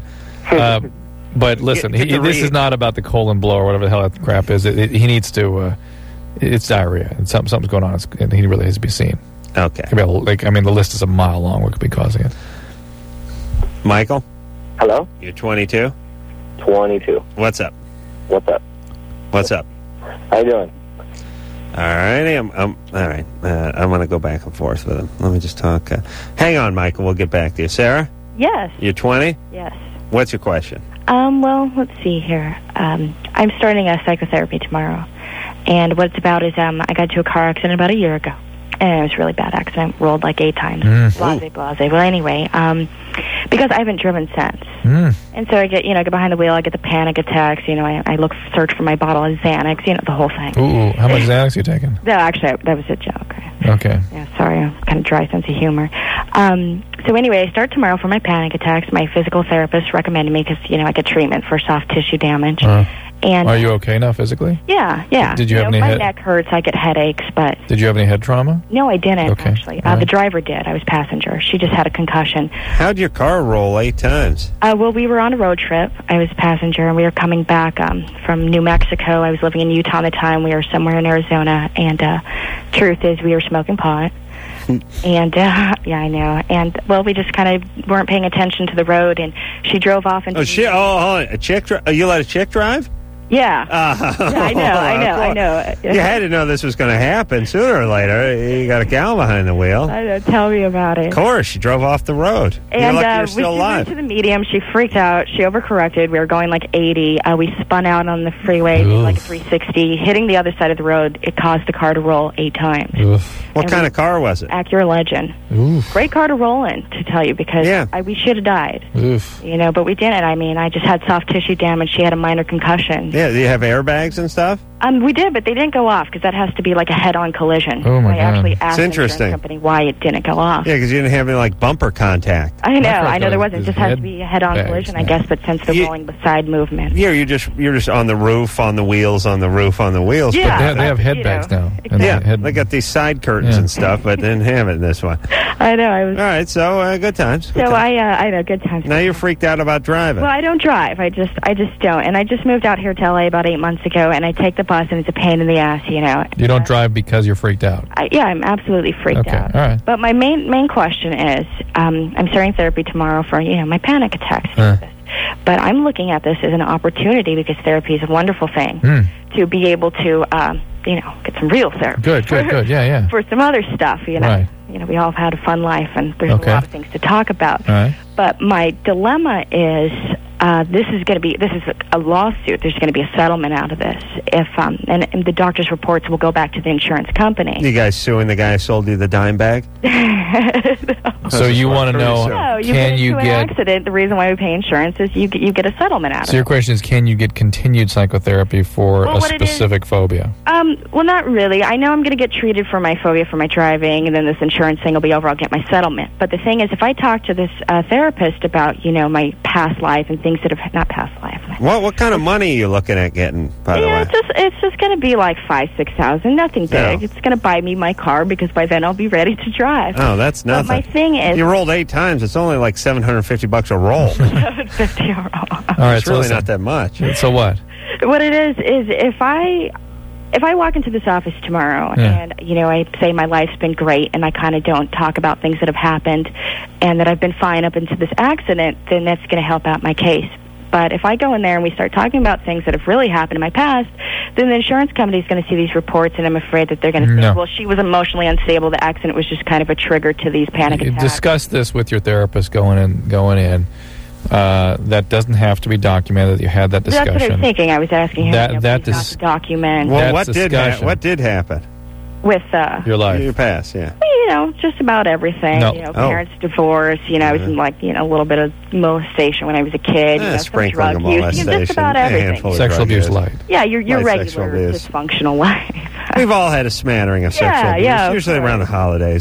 But listen, this is not about the colon blow or whatever the hell that crap is. He needs to. It's diarrhea. And something's going on. And he really has to be seen. Okay. The list is a mile long. What could be causing it? Michael? Hello? You're 22? 22. What's up? What's up? What's up? How you doing? All right. All right. I'm going to go back and forth with him. Let me just talk. Hang on, Michael. We'll get back to you. Sarah? Yes. You're 20? Yes. What's your question? Well, let's see here. I'm starting a psychotherapy tomorrow. And what it's about is I got into a car accident about a year ago. And it was a really bad accident. Rolled like 8 times. Blase. Well, anyway, because I haven't driven since. And so I get behind the wheel, I get the panic attacks, I search for my bottle of Xanax, the whole thing. Ooh, how much Xanax are you taking? No, actually, that was a joke. Okay. Yeah, sorry, I'm kind of dry sense of humor. So anyway, I start tomorrow for my panic attacks. My physical therapist recommended me because, I get treatment for soft tissue damage. And are you okay now physically? Yeah. Did you have any my neck hurts, I get headaches, but... Did you have any head trauma? No, I didn't, okay. Actually. The driver did. I was passenger. She just had a concussion. How'd your car roll 8 times? Well, we were on a road trip. I was passenger, and we were coming back from New Mexico. I was living in Utah at the time. We were somewhere in Arizona, and truth is we were smoking pot. And, yeah, I know. And, well, we just kind of weren't paying attention to the road, and she drove off into... hold on. A chick you let a chick drive? Yeah. I know. You had to know this was going to happen sooner or later. You got a gal behind the wheel. I know. Tell me about it. Of course. She drove off the road. And you're lucky you're still alive. We went to the medium. She freaked out. She overcorrected. We were going like 80. We spun out on the freeway, like 360. Hitting the other side of the road, it caused the car to roll 8 times. What kind of car was it? Acura Legend. Great car to roll in, to tell you, because we should have died. But we didn't. I just had soft tissue damage. She had a minor concussion. Yeah, do you have airbags and stuff? We did, but they didn't go off because that has to be like a head-on collision. Oh, my God. I actually asked It's interesting. the insurance company why it didn't go off. Yeah, because you didn't have any, bumper contact. I know there wasn't. It just has to be a head-on collision, I guess, but since the rolling side movement. Yeah, you're just on the roof, on the wheels, on the roof, on the wheels. Yeah, but they have head bags now. Exactly. They got these side curtains and stuff, but didn't have it in this one. I know. All right, so good times. I know, good times. Now you're freaked out about driving. Well, I don't drive. I just don't. And I just moved out here to LA about 8 months ago, and I take the bus, and it's a pain in the ass, You don't drive because you're freaked out? I'm absolutely freaked out. All right. But my main question is, I'm starting therapy tomorrow for, my panic attacks. But I'm looking at this as an opportunity because therapy is a wonderful thing to be able to, get some real therapy. Good. Yeah. For some other stuff, Right. We all have had a fun life, and there's a lot of things to talk about. All right. But my dilemma is, this is a lawsuit. There's going to be a settlement out of this. If and the doctor's reports will go back to the insurance company. You guys suing the guy who sold you the dime bag? So you want to know? No, you get into an accident. The reason why we pay insurance is you get a settlement out of it. So your question is, can you get continued psychotherapy for a specific phobia? Well, not really. I know I'm going to get treated for my phobia for my driving, and then this insurance thing will be over. I'll get my settlement. But the thing is, if I talk to this therapist about my past life and things that have not past life. What kind of money are you looking at getting? By the way, it's just going to be like $5,000-6,000. Nothing big. It's going to buy me my car because by then I'll be ready to drive. Oh, that's nothing. But my thing is, you rolled 8 times. It's only like $750 a roll. $750 a roll. All right, it's really not that much. So what? What it is if I if I walk into this office tomorrow and, I say my life's been great and I kind of don't talk about things that have happened and that I've been fine up into this accident, then that's going to help out my case. But if I go in there and we start talking about things that have really happened in my past, then the insurance company is going to see these reports, and I'm afraid that they're going to say, well, she was emotionally unstable. The accident was just kind of a trigger to these panic attacks. Discuss this with your therapist going in. That doesn't have to be documented that you had that discussion. That's what I was thinking. I was asking him not to document. Well, what did happen? With your life. Your past, yeah. Just about everything. No. Parents' divorce. I was in a little bit of molestation when I was a kid. Some drug use. Just about everything. Sexual abuse light. Yeah, your regular dysfunctional life. We've all had a smattering of sexual abuse, usually around the holidays.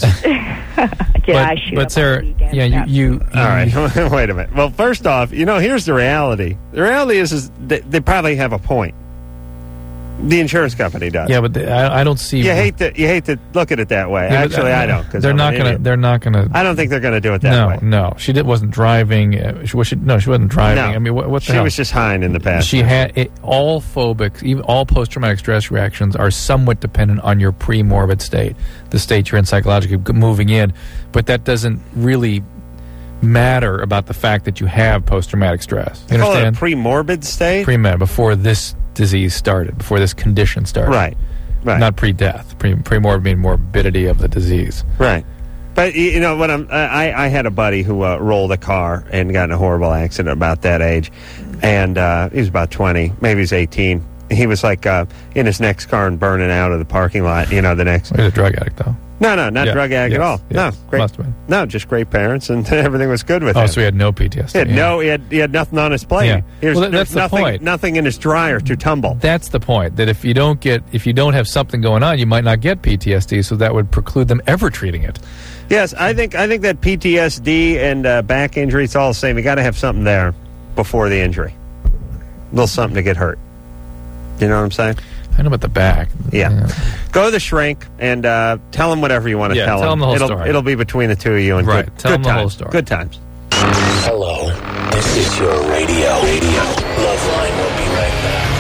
But Sarah, you all right, wait a minute. Well, first off, here's the reality. The reality is they probably have a point. The insurance company does. Yeah, but I don't see. You hate to look at it that way. Yeah, actually, I don't. They're not gonna. I don't think they're gonna do it that way. No, she wasn't driving. She wasn't driving. No. I mean, what the she hell? was just high in the past. She had all phobic, even all post-traumatic stress reactions are somewhat dependent on your pre-morbid state, the state you're in psychologically moving in. But that doesn't really matter about the fact that you have post-traumatic stress. You call understand? It a pre-morbid state? Pre-med, before this disease started, before this condition started. Right. Not pre-death. Pre-morbid meaning morbidity of the disease. Right. But, when I had a buddy who rolled a car and got in a horrible accident about that age. And he was about 20, maybe he's 18. He was like in his next car and burning out of the parking lot, the next. He's a drug addict, though. No, not drug addict at all. Yes. No, great. Must have been. No, just great parents, and everything was good with him. Oh, so he had no PTSD. He had nothing on his plate. Yeah. That's the point. Nothing in his dryer to tumble. That's the point. That if you don't have something going on, you might not get PTSD. So that would preclude them ever treating it. Yes, I think that PTSD and back injury, it's all the same. You got to have something there before the injury. A little something to get hurt. You know what I'm saying? I know about the back. Yeah. Go to the shrink and tell him whatever you want to tell him. Tell him the whole story. It'll be between the two of you. And right. Tell him good the times. whole story. Good times. Hello. This is your radio. Loveline will be right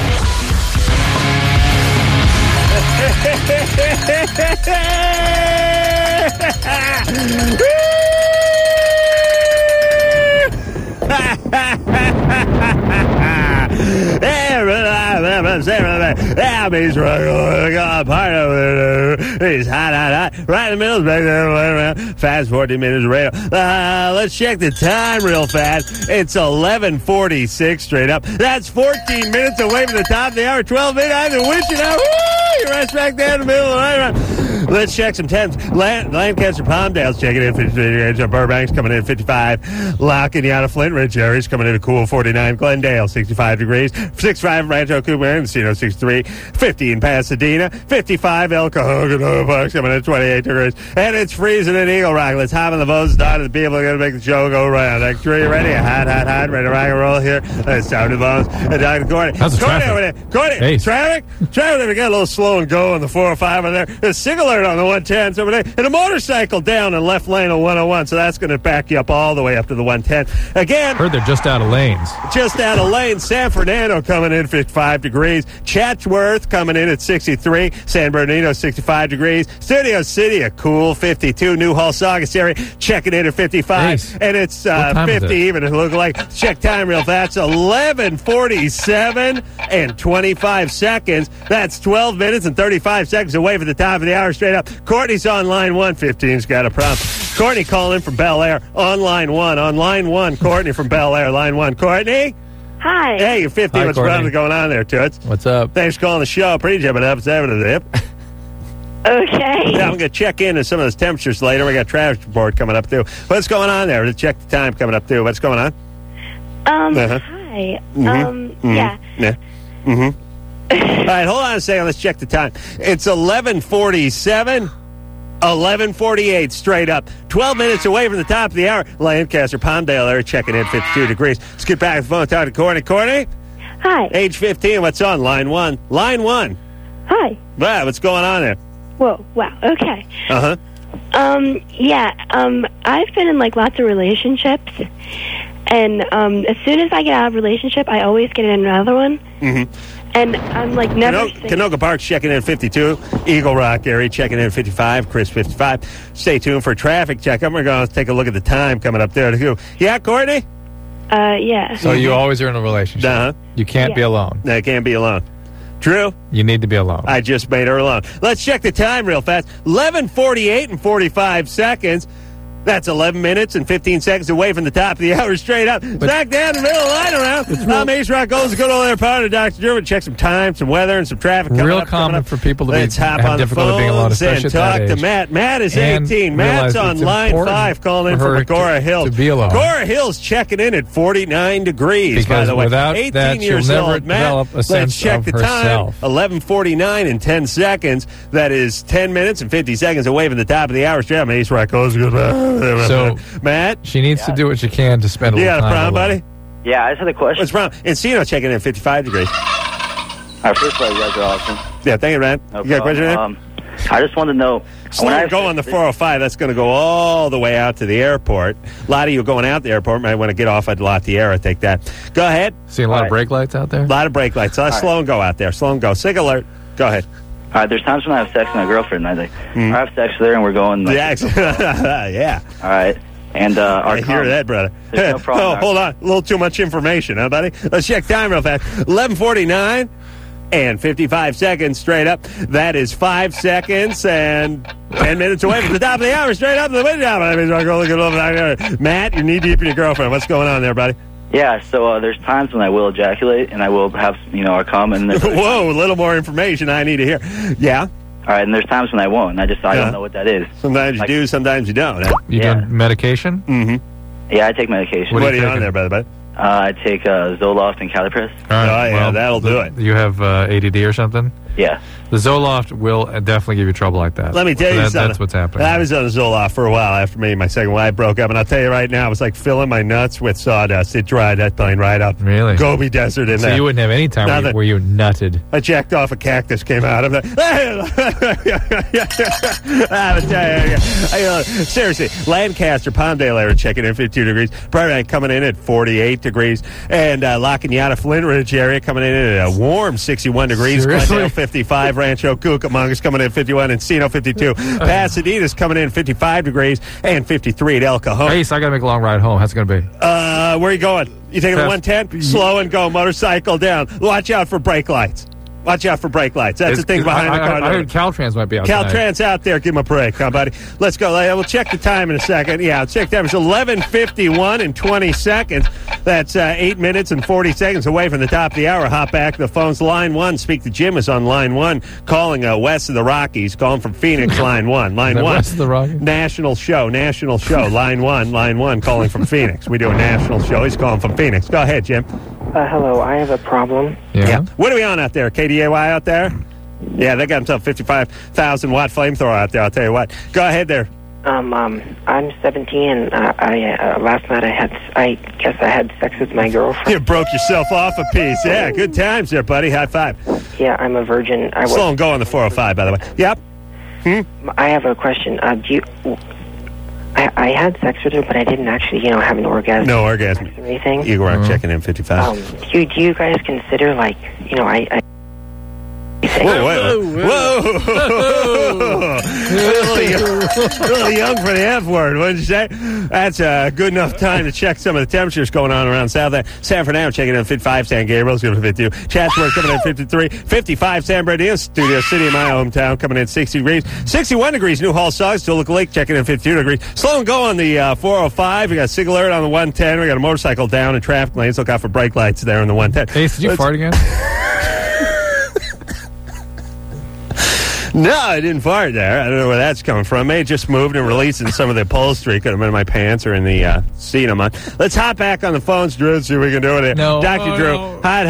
He's hot. Right in the middle. Fast 14 minutes radio. Let's check the time real fast. It's 11:46 straight up. That's 14 minutes away from the top of the hour. 12 minutes. I've been wishing out. You rest back there in the middle of the night. Let's check some temps. Lancaster Palmdale's checking in 53. Burbank's coming in 55. Locking you out of Flint Ridge areas coming in a cool 49. Glendale 65 degrees. 65 Rancho Cucamonga, Encino 63. 50 in Pasadena. 55 El Cajon Park coming in 28 degrees. And it's freezing in Eagle Rock. Let's hop on the boat, start the people are going to make the show go round. Like, are you ready? Hot. Ready to rock and roll here. Let's start the bones. And Dr. Courtney. How's the traffic? Over there. Courtney. Hey. Traffic, we got a little slow and go on the 405 over there. There's a signal alert on the 110s over there. And a motorcycle down in left lane on 101. So that's going to back you up all the way up to the 110. Again. Heard they're just out of lanes. Just out of lanes. San Fernando coming in 55 degrees. Chatsworth coming in at 63. San Bernardino 65 degrees. Studio City a cool 52. Newhall Saugus area checking in at 55. Nice. And it's 50 even. It looks like. Check time real fast. 11:47 and 25 seconds. That's 12 minutes and 35 seconds away from the top of the hour straight up. Courtney's on line 115's got a problem. Courtney calling from Bel Air on line 1. On line 1, Courtney from Bel Air, line 1. Courtney? Hi. Hey, you're 50. Hi, What's Courtney. going on there, Toots? What's up? Thanks for calling the show. Pretty jumping up 7 to the hip. Okay. Yeah, I'm going to check into some of those temperatures later. We got traffic report coming up, too. What's going on there? Let's check the time coming up, too. What's going on? Hi. Yeah. Yeah. All right, hold on a second. Let's check the time. It's 11:47. 11:48 straight up. 12 minutes away from the top of the hour. Lancaster, Palmdale area checking in 52 degrees. Let's get back to the phone and talk to Courtney. Courtney? Hi. Age 15. What's on? Line 1. Line 1. Hi. Wow, what's going on there? Whoa. Wow. Okay. Uh-huh. I've been in lots of relationships, and as soon as I get out of a relationship, I always get in another one. Mm-hmm. And I'm like never saying... Canoga Park's checking in 52. Eagle Rock area checking in 55. Chris 55. Stay tuned for traffic check. We're going to take a look at the time coming up there. Yeah, Courtney? Yeah. So you always are in a relationship. Uh-huh. You can't be alone. No, can't be alone. Drew? You need to be alone. I just made her alone. Let's check the time real fast. 11:48 and 45 seconds. That's 11 minutes and 15 seconds away from the top of the hour, straight up. Back down the middle of the line around. I'm Ace Rock Gold's good old air part of Dr. Drew. Check some time, some weather, and some traffic coming Real up. common for people to Let's hop have on the difficulty being alone, phones especially and at that talk to age. Matt. Matt is And 18. realize Matt's on it's line important 5 calling in for her from Agora Hills. to be alone. Agora Hills checking in at 49 degrees, by Because the way. without 18 that, years she'll never old. Matt, develop a let's sense check of the herself. time. 11:49 and 10 seconds. That is 10 minutes and 50 seconds away from the top of the hour. Straight up, Ace Rock Gold's good. So, Matt? She needs to do what she can to spend a You little got a time problem, alone. buddy? Yeah, I just had a question. What's wrong? Encino checking in at 55 degrees. First of all, you guys are awesome. Yeah, thank you, man. No You got a question, man? problem. I just wanted to know. Slow go on the 405. That's going to go all the way out to the airport. A lot of you going out the airport might want to get off at Latiera. Take that. Go ahead. Seeing a lot of brake lights out there? A lot of brake lights. Slow and go out there. Slow and go. Sig alert. Go ahead. All right, there's times when I have sex with my girlfriend, and I have sex with her, and we're going. Like, yeah. All right. And I hear that, brother. There's no problem. Hold on. A little too much information, huh, buddy? Let's check time real fast. 11:49 and 55 seconds straight up. That is 5 seconds and 10 minutes away from the top of the hour. Straight up to the window. Matt, you're knee deep in your girlfriend. What's going on there, buddy? Yeah, so there's times when I will ejaculate, and I will have, or come, and there's whoa, a little more information I need to hear. Yeah. All right, and there's times when I won't, and I don't know what that is. Sometimes you do, sometimes you don't. Huh? You doing medication? Mm-hmm. Yeah, I take medication. What are you on there, brother? I take Zoloft and Calipress. All right, yeah, that'll do it. You have ADD or something? Yeah. The Zoloft will definitely give you trouble like that. Let me tell you something. That's what's happening. I was on Zoloft for a while after me and my second wife broke up, and I'll tell you right now, it was like filling my nuts with sawdust. It dried that plane right up. Really? Gobi Desert in there. So you wouldn't have any time where you nutted. I jacked off a cactus, came out of that. Seriously, Lancaster, Palmdale area checking in 52 degrees. Prairie coming in at 48 degrees. And La Cañada, Flint Ridge area coming in at a warm 61 degrees. Seriously? Glendale 55, Rancho Cucamonga's coming in at 51, Encino 52. Pasadena's coming in at 55 degrees and 53 at El Cajon. Ace, I got to make a long ride home. How's it going to be? Where are you going? You taking the 110? Slow and go, motorcycle down. Watch out for brake lights. Watch out for brake lights. That's the thing behind the car. I heard Caltrans might be out Caltrans out there. Give him a break, huh, buddy? Let's go. We'll check the time in a second. Yeah, I'll check time. It's 11:51 and 20 seconds. That's 8 minutes and 40 seconds away from the top of the hour. Hop back to the phones. Line 1. Speak to Jim is on line 1. Calling west of the Rockies. Calling from Phoenix, line 1. Line 1. West of the Rockies? National show. Line 1. Calling from Phoenix. We do a national show. He's calling from Phoenix. Go ahead, Jim. Hello, I have a problem. Yeah. What are we on out there? KDAY out there? Yeah, they got themselves 55,000 watt flamethrower out there. I'll tell you what. Go ahead there. I'm 17, and last night I guess I had sex with my girlfriend. You broke yourself off a piece. Yeah, good times there, buddy. High five. Yeah, I'm a virgin. Slow and go on the 405, by the way. Yep. I have a question. I had sex with her, but I didn't actually, have an orgasm. No orgasm. Or anything. Igor, I'm checking in 55. Do you guys consider, I Whoa! A little young for the F word, wouldn't you say? That's a good enough time to check some of the temperatures going on around South End. San Fernando checking in 55. San Gabriel's going to 52. Chatsworth coming in 53. 55. San Bernardino, Studio City in my hometown, coming in 60 degrees. 61 degrees. New Hall Saugs, Toluca Lake checking in 52 degrees. Slow and go on the 405. We got Sig Alert on the 110. We got a motorcycle down in traffic lanes. Look out for brake lights there on the 110. Ace, did you fart again? No, I didn't fart there. I don't know where that's coming from. May have just moved and released in some of the upholstery. Could have been in my pants or in the seat I'm on. Let's hop back on the phones, Drew, and see what we can do with it. No. Dr. Drew. No. Hot.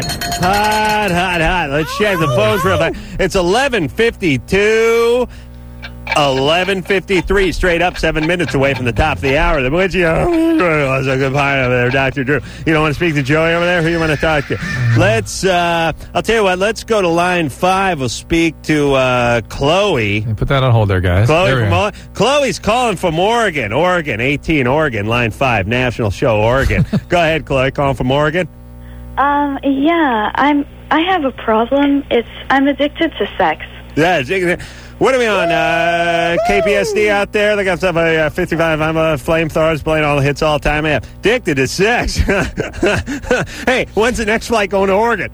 Let's check the phones real fast. It's 11:52. 11:53, straight up, 7 minutes away from the top of the hour. That's a good part over there, Dr. Drew. You don't want to speak to Joey over there? Who you want to talk to? Let's, I'll tell you what, let's go to line 5. We'll speak to Chloe. Put that on hold there, guys. Chloe's calling from Oregon, 18, Oregon, line 5, national show, Oregon. Go ahead, Chloe, calling from Oregon. Yeah, I have a problem. I'm addicted to sex. Yeah. What are we on? KPSD out there. They got stuff 55. I'm a flamethrowers playing all the hits all the time. Yeah. Addicted to sex. Hey, when's the next flight going to Oregon?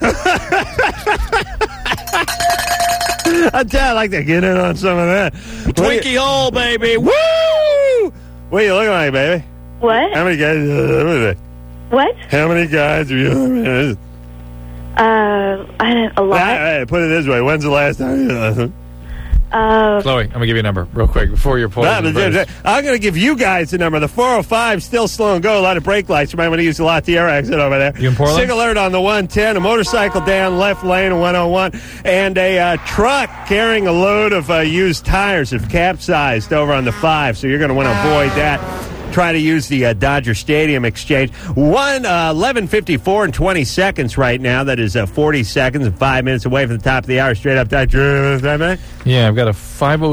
I tell you, I like to get in on some of that. Twinkie hole, baby. Woo! What are you looking like, baby? What? How many guys? What? How many guys have you? A lot. Put it this way. When's the last time you... Chloe, I'm going to give you a number real quick before your poll. I'm going to give you guys the number. The 405 still slow and go. A lot of brake lights. You might want to use the Latier exit over there. You in Portland? Sig alert on the 110. A motorcycle down left lane, 101. And a truck carrying a load of used tires have capsized over on the 5. So you're going to want to avoid that. Try to use the Dodger Stadium exchange. 11:54 and 20 seconds right now. That is 40 seconds and 5 minutes away from the top of the hour. Straight up, Dr. Yeah, I've got a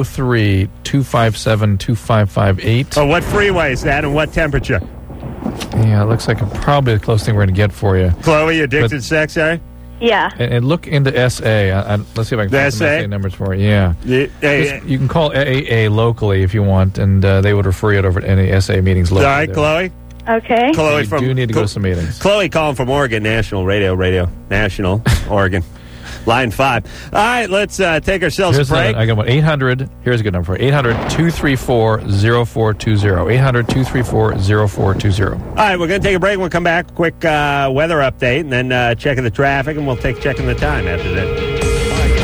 503-257-2558. Oh, what freeway is that and what temperature? Yeah, it looks like probably the closest thing we're going to get for you. Chloe, you addicted to sex, Harry? Yeah. And look into SA. Let's see if I can find some SA numbers for you. Yeah. You can call AA locally if you want, and they would refer you over to any SA meetings locally. All right, Chloe? Okay. Chloe you do need to go to some meetings. Chloe calling from Oregon National Radio National, Oregon. Line 5. All right, let's take ourselves a break. I got one. 800. Here's a good number for 800-234-0420. 800-234-0420. All right, we're going to take a break. We'll come back. Quick weather update, and then checking the traffic, and we'll take checking the time after that. All right,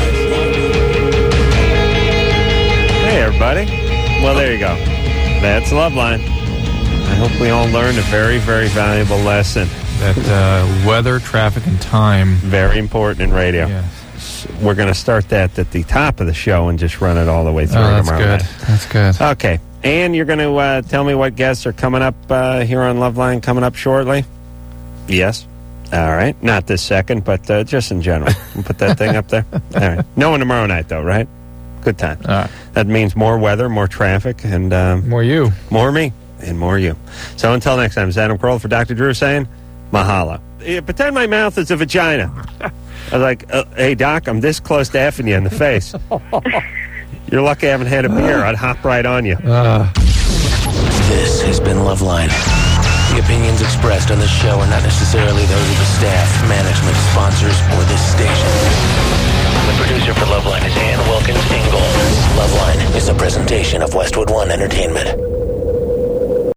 guys. Hey, everybody. Well, there you go. That's Loveline. I hope we all learned a very, very valuable lesson. That weather, traffic, and time. Very important in radio. Yes. We're going to start that at the top of the show and just run it all the way through that's tomorrow good. night. That's good. Okay. And you're going to tell me what guests are coming up here on Loveline coming up shortly? Yes. All right. Not this second, but just in general. We'll put that thing up there. All right. No one tomorrow night, though, right? Good time. That means more weather, more traffic, and... more you. More me, and more you. So until next time, it's Adam Kroll for Dr. Drew saying... Mahalo. Pretend my mouth is a vagina. I was like, hey, Doc, I'm this close to effing you in the face. You're lucky I haven't had a beer. I'd hop right on you. This has been Loveline. The opinions expressed on this show are not necessarily those of the staff, management, sponsors, or this station. The producer for Loveline is Ann Wilkins Ingalls. Loveline is a presentation of Westwood One Entertainment.